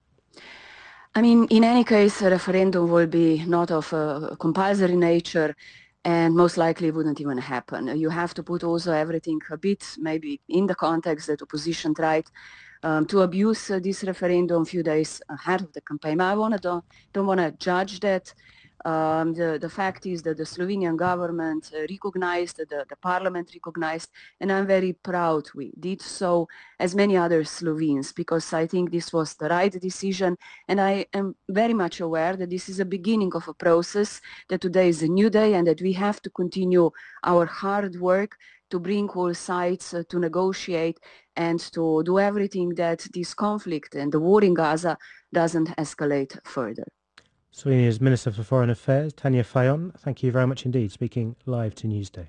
[SPEAKER 4] I mean, in any case, a referendum will be not of a compulsory nature, and most likely wouldn't even happen. You have to put also everything a bit maybe in the context that opposition tried Um, to abuse uh, this referendum a few days ahead of the campaign. I wanna don't, don't want to judge that. Um, the, the fact is that the Slovenian government uh, recognized, the, the parliament recognized, and I'm very proud we did so, as many other Slovenes, because I think this was the right decision, and I am very much aware that this is a beginning of a process, that today is a new day, and that we have to continue our hard work to bring all sides uh, to negotiate and to do everything that this conflict and the war in Gaza doesn't escalate further.
[SPEAKER 2] Slovenia's Minister for Foreign Affairs, Tanja Fajon, thank you very much indeed, speaking live to Newsday.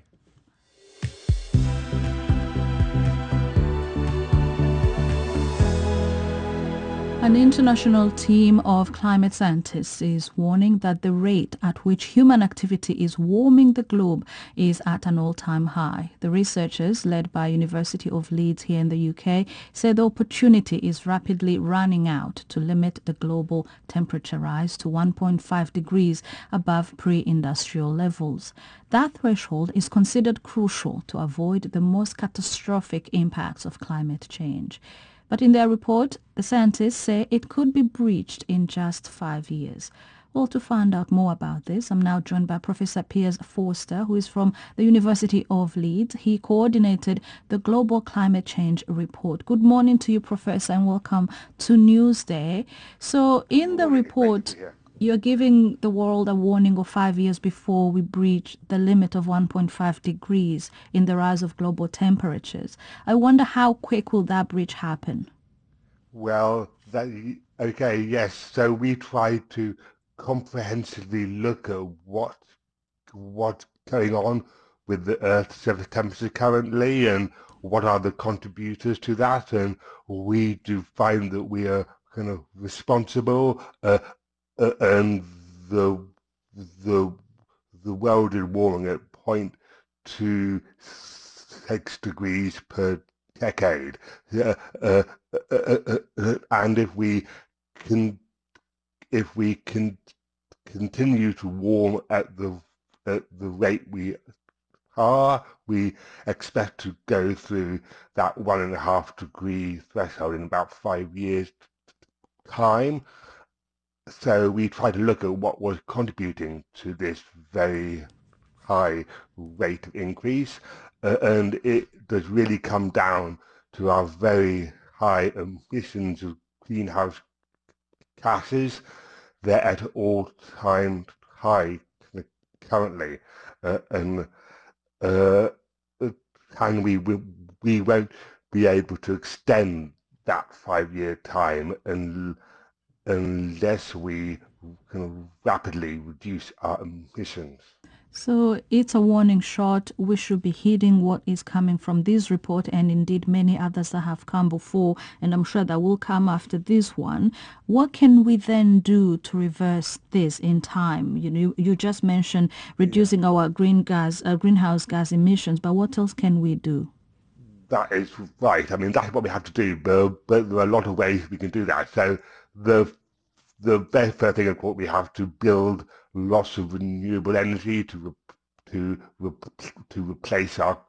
[SPEAKER 3] An international team of climate scientists is warning that the rate at which human activity is warming the globe is at an all-time high. The researchers, led by University of Leeds here in the U K, say the opportunity is rapidly running out to limit the global temperature rise to one point five degrees above pre-industrial levels. That threshold is considered crucial to avoid the most catastrophic impacts of climate change. But in their report, the scientists say it could be breached in just five years. Well, to find out more about this, I'm now joined by Professor Piers Forster, who is from the University of Leeds. He coordinated the Global Climate Change Report. Good morning to you, Professor, and welcome to Newsday. So in the report, you're giving the world a warning of five years before we breach the limit of one point five degrees in the rise of global temperatures. I wonder how quick will that breach happen?
[SPEAKER 8] Well, that, okay, yes. So we tried to comprehensively look at what what's going on with the Earth's surface temperature currently and what are the contributors to that. And we do find that we are kind of responsible uh, Uh, and the the the world is warming at zero point two six degrees per decade, uh, uh, uh, uh, uh, and if we can if we can continue to warm at the at the rate we are, we expect to go through that one and a half degree threshold in about five years' time. So we try to look at what was contributing to this very high rate of increase, uh, and it does really come down to our very high emissions of greenhouse gases. They're at all-time high currently, uh, and uh, and we we won't be able to extend that five-year time and unless we kind of rapidly reduce our emissions.
[SPEAKER 3] So it's a warning shot. We should be heeding what is coming from this report and indeed many others that have come before, and I'm sure that will come after this one. What can we then do to reverse this in time? You know, you just mentioned reducing yeah. our green gas, uh, greenhouse gas emissions, but what else can we do?
[SPEAKER 8] That is right. I mean, that's what we have to do, but, but there are a lot of ways we can do that. So the the very first thing, of course, we have to build lots of renewable energy to to to replace our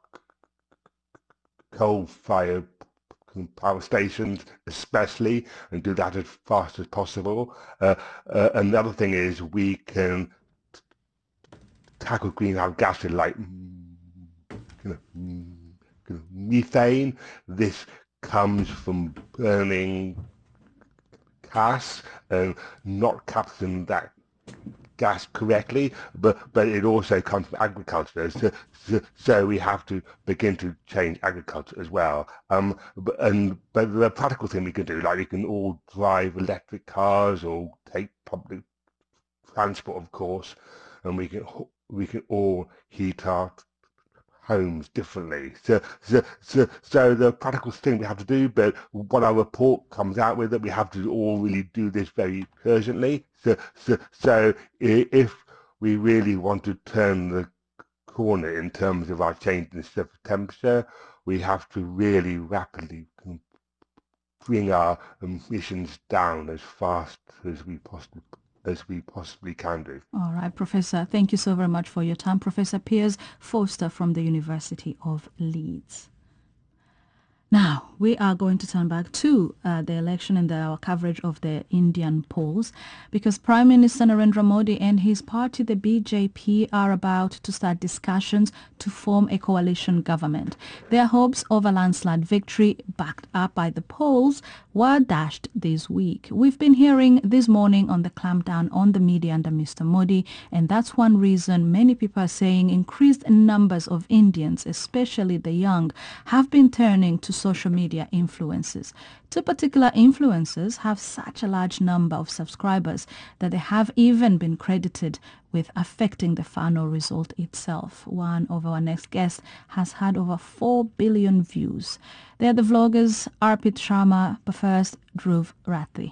[SPEAKER 8] coal-fired power stations, especially, and do that as fast as possible. Uh, uh, another thing is we can tackle greenhouse gases like you know, methane. This comes from burning gas and not capturing that gas correctly, but but it also comes from agriculture. So, so, so we have to begin to change agriculture as well. Um, but, and but the practical thing we can do, like we can all drive electric cars or take public transport, of course, and we can we can all heat our homes differently. So, so, so, so the practical thing we have to do, but what our report comes out with, that we have to all really do this very urgently. So, so, so if we really want to turn the corner in terms of our change in surface temperature, we have to really rapidly bring our emissions down as fast as we possibly as we possibly can do.
[SPEAKER 3] All right, Professor, thank you so very much for your time. Professor Piers Forster from the University of Leeds. Now, we are going to turn back to uh, the election and the, our coverage of the Indian polls, because Prime Minister Narendra Modi and his party, the B J P, are about to start discussions to form a coalition government. Their hopes of a landslide victory, backed up by the polls, were dashed this week. We've been hearing this morning on the clampdown on the media under Mister Modi, and that's one reason many people are saying increased numbers of Indians, especially the young, have been turning to social media influencers. Two particular influencers have such a large number of subscribers that they have even been credited with affecting the final result itself. One of our next guests has had over four billion views. They're the vloggers Arpit Sharma, but first Dhruv Rathi.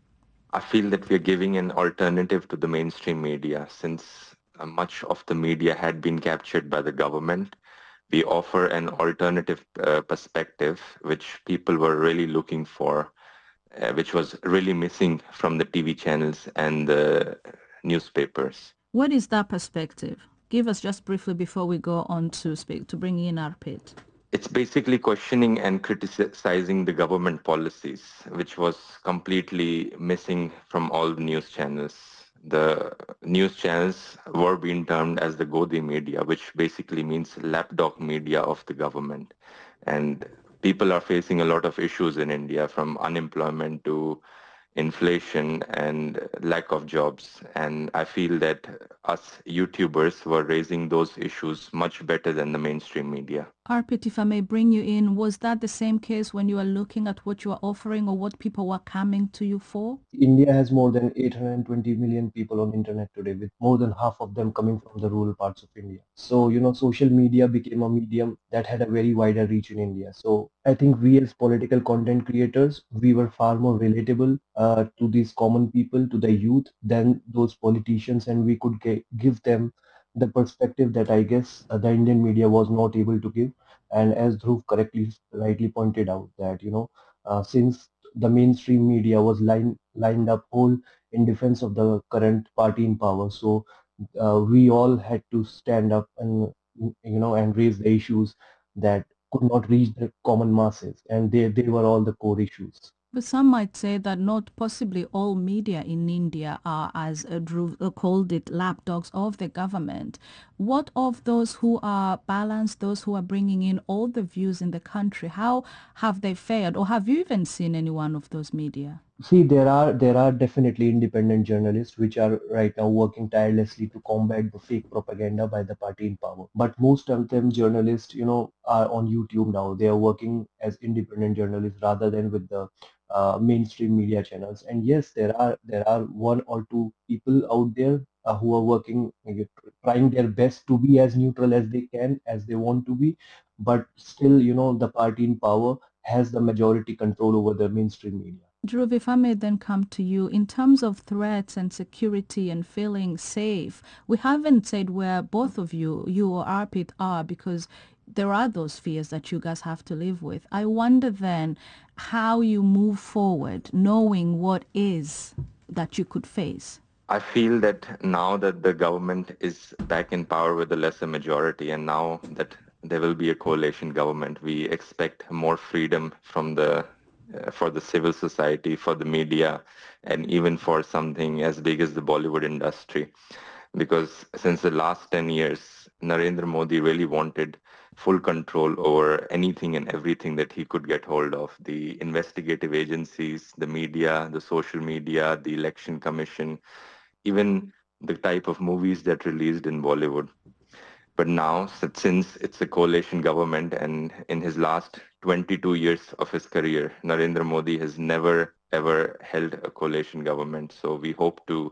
[SPEAKER 9] I feel that we are giving an alternative to the mainstream media. Since uh, much of the media had been captured by the government, we offer an alternative uh, perspective which people were really looking for, uh, which was really missing from the T V channels and the newspapers.
[SPEAKER 3] What is that perspective? Give us just briefly before we go on to speak, to bring in Arpit.
[SPEAKER 9] It's basically questioning and criticizing the government policies, which was completely missing from all the news channels. The news channels were being termed as the Godi media, which basically means lapdog media of the government. And people are facing a lot of issues in India, from unemployment to inflation and lack of jobs. And I feel that us YouTubers were raising those issues much better than the mainstream media.
[SPEAKER 3] Arpit, if I may bring you in, was that the same case when you were looking at what you were offering or what people were coming to you for?
[SPEAKER 10] India has more than eight hundred twenty million people on internet today, with more than half of them coming from the rural parts of India. So, you know, social media became a medium that had a very wider reach in India. So I think we as political content creators, we were far more relatable uh, to these common people, to the youth, than those politicians, and we could ge- give them the perspective that I guess uh, the Indian media was not able to give. And as Dhruv correctly, rightly pointed out, that, you know, uh, since the mainstream media was lined lined up whole in defense of the current party in power, so uh, we all had to stand up and, you know, and raise the issues that could not reach the common masses, and they they were all the core issues.
[SPEAKER 3] But some might say that not possibly all media in India are, as uh, Dhruv uh, called it, lapdogs of the government. What of those who are balanced, those who are bringing in all the views in the country? How have they fared, or have you even seen any one of those media?
[SPEAKER 10] See, there are there are definitely independent journalists which are right now working tirelessly to combat the fake propaganda by the party in power. But most of them journalists, you know, are on YouTube now. They are working as independent journalists rather than with the uh, mainstream media channels. And yes, there are there are one or two people out there uh, who are working, uh, trying their best to be as neutral as they can, as they want to be. But still, you know, the party in power has the majority control over the mainstream media.
[SPEAKER 3] Dhruv, if I may then come to you, in terms of threats and security and feeling safe, we haven't said where both of you, you or Arpit, are, because there are those fears that you guys have to live with. I wonder then how you move forward, knowing what is that you could face.
[SPEAKER 9] I feel that now that the government is back in power with a lesser majority, and now that there will be a coalition government, we expect more freedom from the Uh, for the civil society, for the media, and even for something as big as the Bollywood industry. Because since the last ten years, Narendra Modi really wanted full control over anything and everything that he could get hold of. The investigative agencies, the media, the social media, the election commission, even the type of movies that released in Bollywood. But now, since it's a coalition government, and in his last twenty-two years of his career, Narendra Modi has never, ever held a coalition government. So we hope to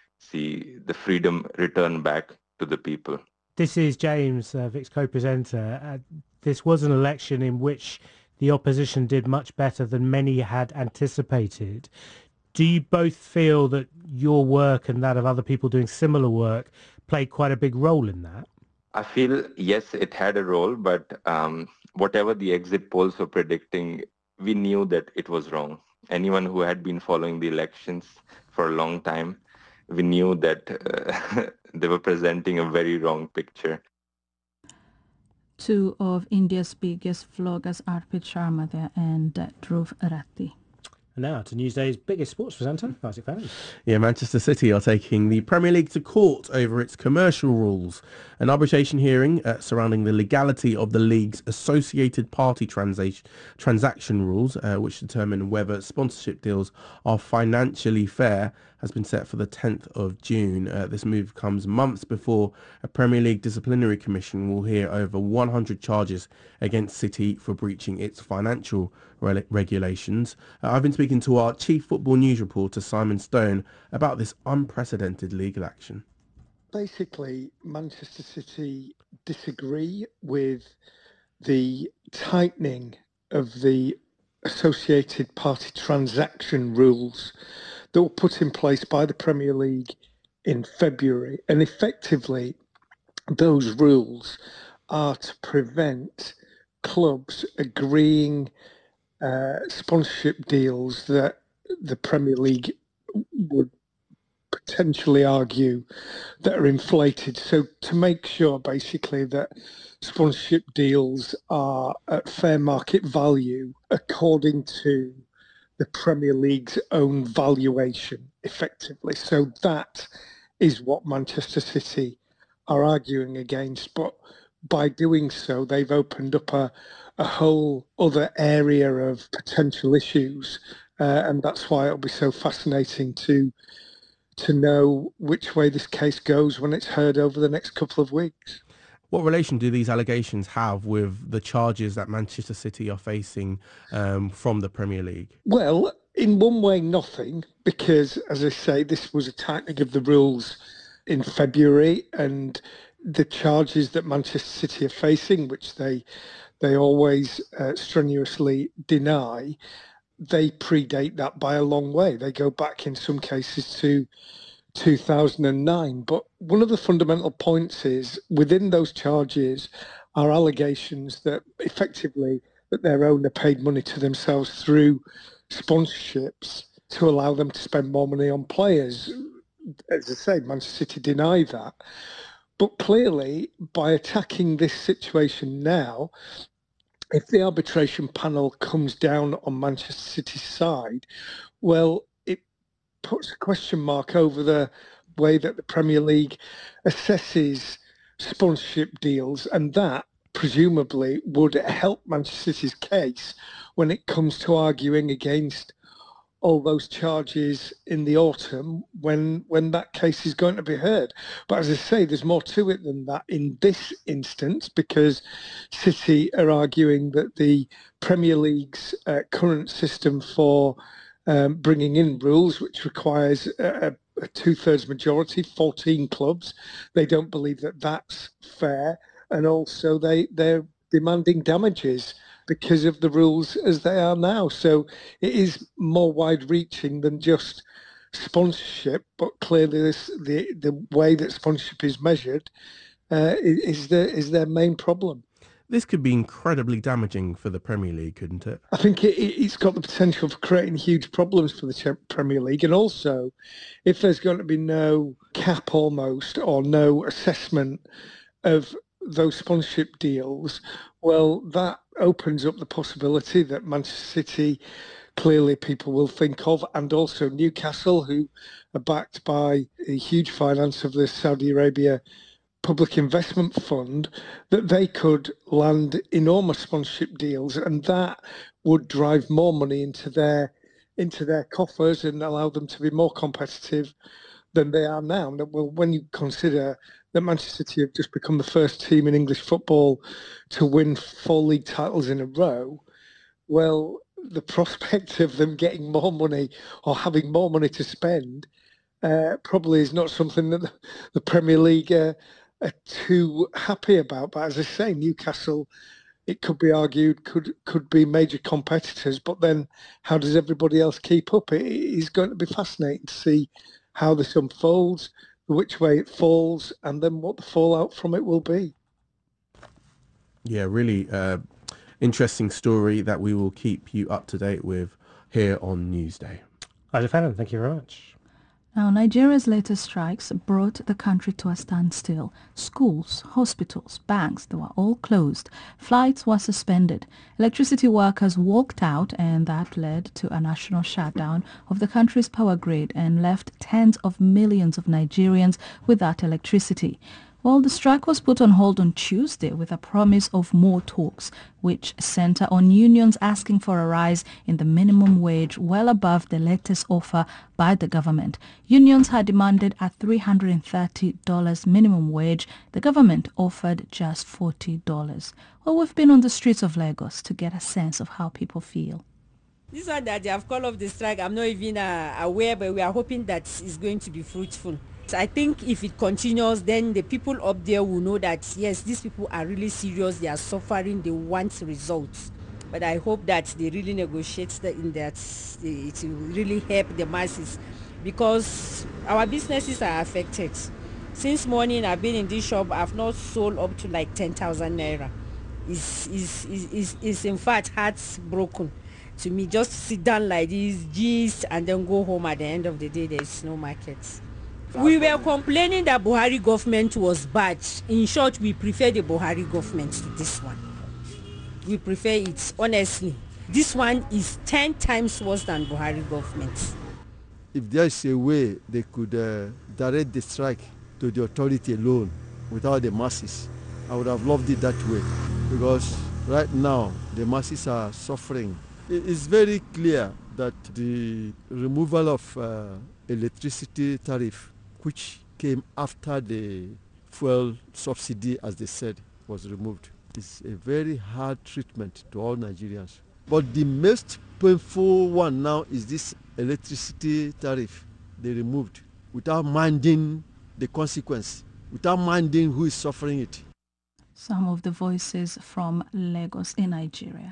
[SPEAKER 9] see the freedom return back to the people.
[SPEAKER 2] This is James, uh, Vic's co-presenter. Uh, this was an election in which the opposition did much better than many had anticipated. Do you both feel that your work and that of other people doing similar work played quite a big role in that?
[SPEAKER 9] I feel, yes, it had a role, but um, whatever the exit polls were predicting, we knew that it was wrong. Anyone who had been following the elections for a long time, we knew that uh, they were presenting a very wrong picture.
[SPEAKER 3] two of India's biggest vloggers, Arpit Sharma there and uh, Dhruv Rathi.
[SPEAKER 2] And now to Newsday's biggest sports presenter, Isaac Fanning.
[SPEAKER 19] Yeah, Manchester City are taking the Premier League to court over its commercial rules. An arbitration hearing uh, surrounding the legality of the league's associated party transa- transaction rules, uh, which determine whether sponsorship deals are financially fair, has been set for the tenth of June. Uh, this move comes months before a Premier League disciplinary commission will hear over one hundred charges against City for breaching its financial re- regulations. Uh, I've been speaking to our chief football news reporter, Simon Stone, about this unprecedented legal action.
[SPEAKER 11] Basically, Manchester City disagree with the tightening of the associated party transaction rules that were put in place by the Premier League in February. And effectively, those rules are to prevent clubs agreeing uh, sponsorship deals that the Premier League would potentially argue that are inflated. So to make sure basically that sponsorship deals are at fair market value according to the Premier League's own valuation, effectively. So that is what Manchester City are arguing against. But by doing so, they've opened up a, a whole other area of potential issues. Uh, and that's why it'll be so fascinating to to know which way this case goes when it's heard over the next couple of weeks.
[SPEAKER 19] What relation do these allegations have with the charges that Manchester City are facing um, from the Premier League?
[SPEAKER 11] Well, in one way, nothing, because, as I say, this was a tightening of the rules in February, and the charges that Manchester City are facing, which they they always uh, strenuously deny, they predate that by a long way. They go back in some cases to two thousand nine. But one of the fundamental points is within those charges are allegations that effectively that their owner paid money to themselves through sponsorships to allow them to spend more money on players. As I say, Manchester City deny that. But clearly, by attacking this situation now, if the arbitration panel comes down on Manchester City's side, well, it puts a question mark over the way that the Premier League assesses sponsorship deals, and that presumably would help Manchester City's case when it comes to arguing against all those charges in the autumn when when that case is going to be heard. But as I say, there's more to it than that in this instance, because City are arguing that the Premier League's uh, current system for um, bringing in rules, which requires a, a two-thirds majority, fourteen clubs, they don't believe that that's fair. And also they, they're demanding damages because of the rules as they are now. So it is more wide-reaching than just sponsorship, but clearly this, the the way that sponsorship is measured uh, is the is their main problem.
[SPEAKER 19] This could be incredibly damaging for the Premier League, couldn't it?
[SPEAKER 11] I think it, it's got the potential for creating huge problems for the Premier League, and also if there's going to be no cap almost or no assessment of those sponsorship deals, well, that opens up the possibility that Manchester City, clearly people will think of, and also Newcastle, who are backed by a huge finance of the Saudi Arabia Public Investment Fund, that they could land enormous sponsorship deals, and that would drive more money into their into their coffers and allow them to be more competitive than they are now. Well, when you consider that Manchester City have just become the first team in English football to win four league titles in a row, well, the prospect of them getting more money or having more money to spend uh, probably is not something that the, the Premier League uh, are too happy about. But as I say, Newcastle, it could be argued, could could be major competitors, but then how does everybody else keep up? It is going to be fascinating to see how this unfolds, which way it falls, and then what the fallout from it will be.
[SPEAKER 19] Yeah, really uh, interesting story that we will keep you up to date with here on Newsday.
[SPEAKER 2] Isaac Fanning, thank you very much.
[SPEAKER 3] Now, Nigeria's latest strikes brought the country to a standstill. Schools, hospitals, banks, they were all closed. Flights were suspended. Electricity workers walked out, and that led to a national shutdown of the country's power grid and left tens of millions of Nigerians without electricity. Well, the strike was put on hold on Tuesday with a promise of more talks, which center on unions asking for a rise in the minimum wage well above the latest offer by the government. Unions had demanded a three hundred thirty dollars minimum wage. The government offered just forty dollars. Well, we've been on the streets of Lagos to get a sense of how people feel.
[SPEAKER 12] This one that they have called off the strike, I'm not even uh, aware, but we are hoping that it's going to be fruitful. I think if it continues, then the people up there will know that, yes, these people are really serious, they are suffering, they want results. But I hope that they really negotiate that in that it will really help the masses, because our businesses are affected. Since morning I've been in this shop, I've not sold up to like ten thousand naira. It's, it's, it's, it's in fact heartbroken to me. Just sit down like this, gist, and then go home. At the end of the day, there's no market. We were complaining that Buhari government was bad. In short, we prefer the Buhari government to this one. We prefer it, honestly. This one is ten times worse than Buhari government.
[SPEAKER 13] If there is a way they could uh, direct the strike to the authority alone without the masses, I would have loved it that way. Because right now, the masses are suffering. It's very clear that the removal of uh, electricity tariff, which came after the fuel subsidy, as they said, was removed, is a very hard treatment to all Nigerians. But the most painful one now is this electricity tariff they removed without minding the consequence, without minding who is suffering it.
[SPEAKER 3] Some of the voices from Lagos in Nigeria.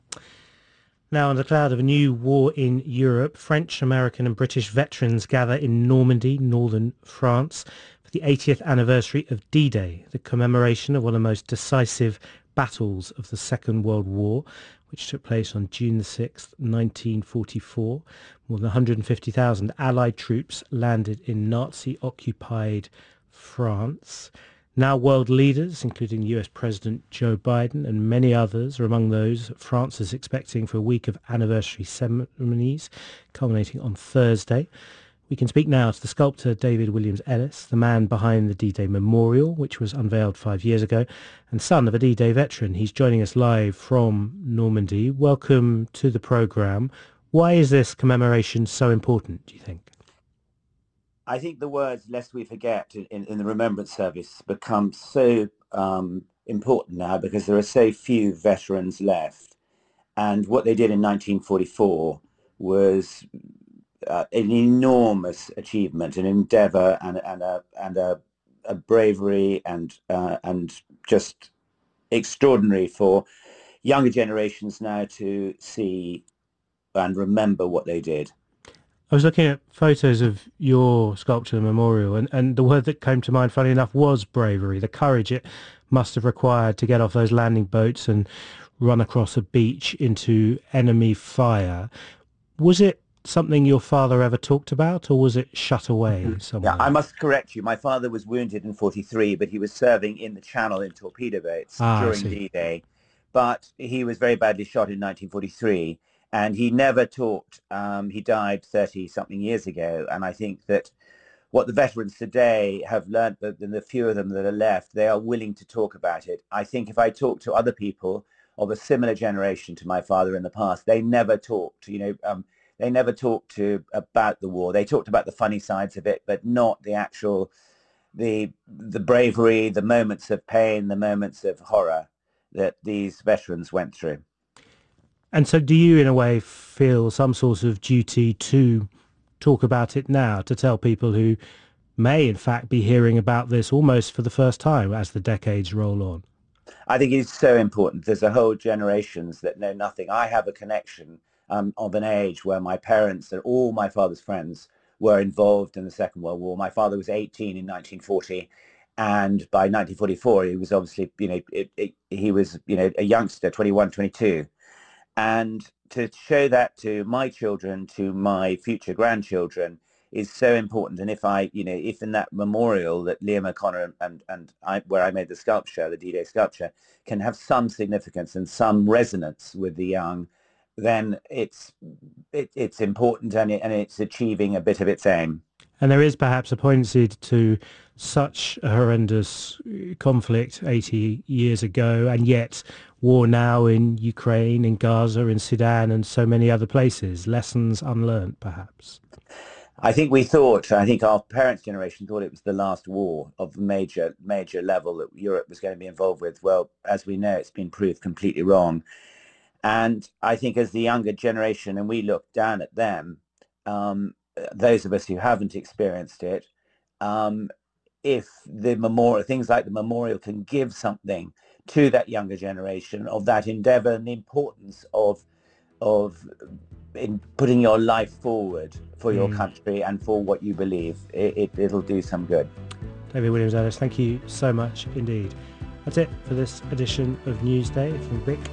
[SPEAKER 2] Now, on the cloud of a new war in Europe, French, American and British veterans gather in Normandy, northern France, for the eightieth anniversary of D-Day, the commemoration of one of the most decisive battles of the Second World War, which took place on June the sixth, nineteen forty-four. More than one hundred fifty thousand Allied troops landed in Nazi-occupied France. Now world leaders, including U S President Joe Biden and many others, are among those France is expecting for a week of anniversary ceremonies, culminating on Thursday. We can speak now to the sculptor David Williams Ellis, the man behind the D-Day Memorial, which was unveiled five years ago, and son of a D-Day veteran. He's joining us live from Normandy. Welcome to the programme. Why is this commemoration so important, do you think?
[SPEAKER 14] I think the words "lest we forget" in, in the Remembrance Service become so um, important now because there are so few veterans left. And what they did in nineteen forty-four was uh, an enormous achievement, an endeavour and, and, a, and a, a bravery and, uh, and just extraordinary for younger generations now to see and remember what they did.
[SPEAKER 2] I was looking at photos of your sculpture memorial, and, and the word that came to mind, funny enough, was bravery, the courage it must have required to get off those landing boats and run across a beach into enemy fire. Was it something your father ever talked about, or was it shut away mm-hmm. somewhere?
[SPEAKER 14] Yeah, I must correct you. My father was wounded in forty-three, but he was serving in the Channel in torpedo boats ah, during D-Day. But he was very badly shot in nineteen forty-three. And he never talked. Um, he died thirty-something years ago. And I think that what the veterans today have learned, the, the few of them that are left, they are willing to talk about it. I think if I talk to other people of a similar generation to my father in the past, they never talked, you know, um, they never talked to about the war. They talked about the funny sides of it, but not the actual, the the bravery, the moments of pain, the moments of horror that these veterans went through.
[SPEAKER 2] And so do you, in a way, feel some sort of duty to talk about it now, to tell people who may, in fact, be hearing about this almost for the first time as the decades roll on?
[SPEAKER 14] I think it's so important. There's a whole generations that know nothing. I have a connection um, of an age where my parents and all my father's friends were involved in the Second World War. My father was eighteen in nineteen forty. And by nineteen forty-four, he was obviously, you know, it, it, he was, you know, a youngster, twenty-one, twenty-two. And to show that to my children, to my future grandchildren, is so important. And if I, you know, if in that memorial that Liam O'Connor and, and I, where I made the sculpture, the D-Day sculpture, can have some significance and some resonance with the young, then it's it, it's important and, it, and it's achieving a bit of its aim.
[SPEAKER 2] And there is perhaps a poignancy to such a horrendous conflict eighty years ago, and yet war now in Ukraine, in Gaza, in Sudan, and so many other places. Lessons unlearned, perhaps.
[SPEAKER 14] I think we thought, I think our parents' generation thought it was the last war of major, major level that Europe was going to be involved with. Well, as we know, it's been proved completely wrong. And I think as the younger generation, and we look down at them, um, those of us who haven't experienced it, um, if the memorial, things like the memorial can give something to that younger generation of that endeavour and the importance of of in putting your life forward for your mm. country and for what you believe, it, it, it'll do some good.
[SPEAKER 2] David Williams-Ellis, thank you so much indeed. That's it for this edition of Newsday from Rick